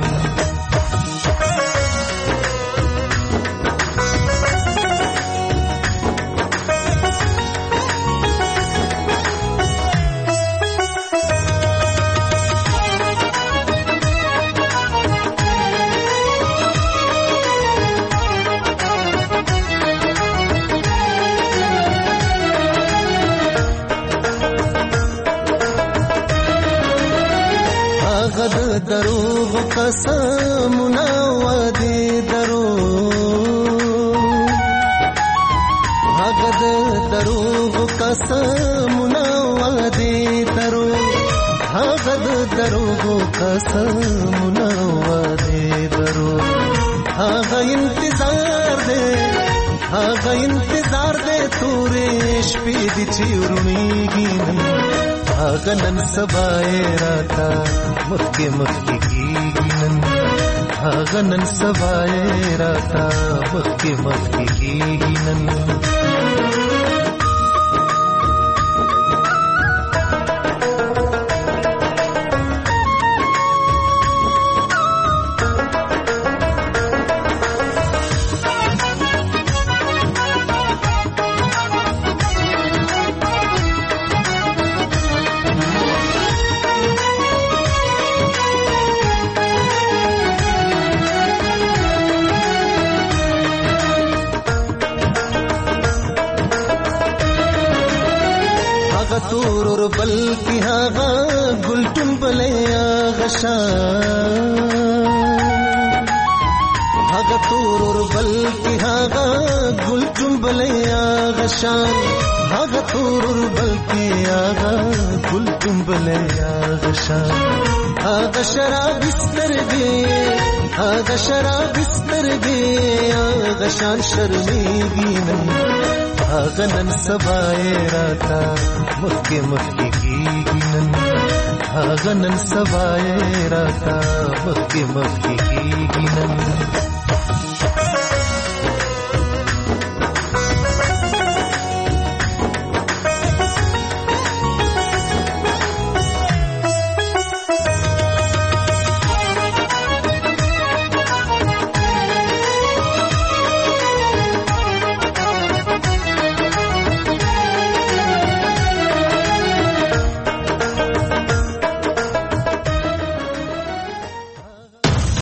دروغ قسمنا وعده دروغ دروغ قسمونه وعدې دروغ هغه د دروغ قسمونه وعدې دروغ هغه انتظار دې هغه انتظار دې تورې شپې دې چې ورونیږي هغه نن سبا یې راته مخکې مخکې کېږي نن هغه نن سبا یې راته مخکې مخکې کېږي نن تورور بلکی هاغا گلتون بلے آغا شان هاغا تورور بلکی هاغا گلتون بلے آغا شان هاغا تورور بلکی آغا گلتون بلے آغا شان هاغا شراب استرگی هاغا شراب استرگی آغا شان شرمیگی نن هاغا نن سبا یې راته مخکې مخکې کېږي نن هاغه نن سبا یې راته مخکې مخکې کېږي نن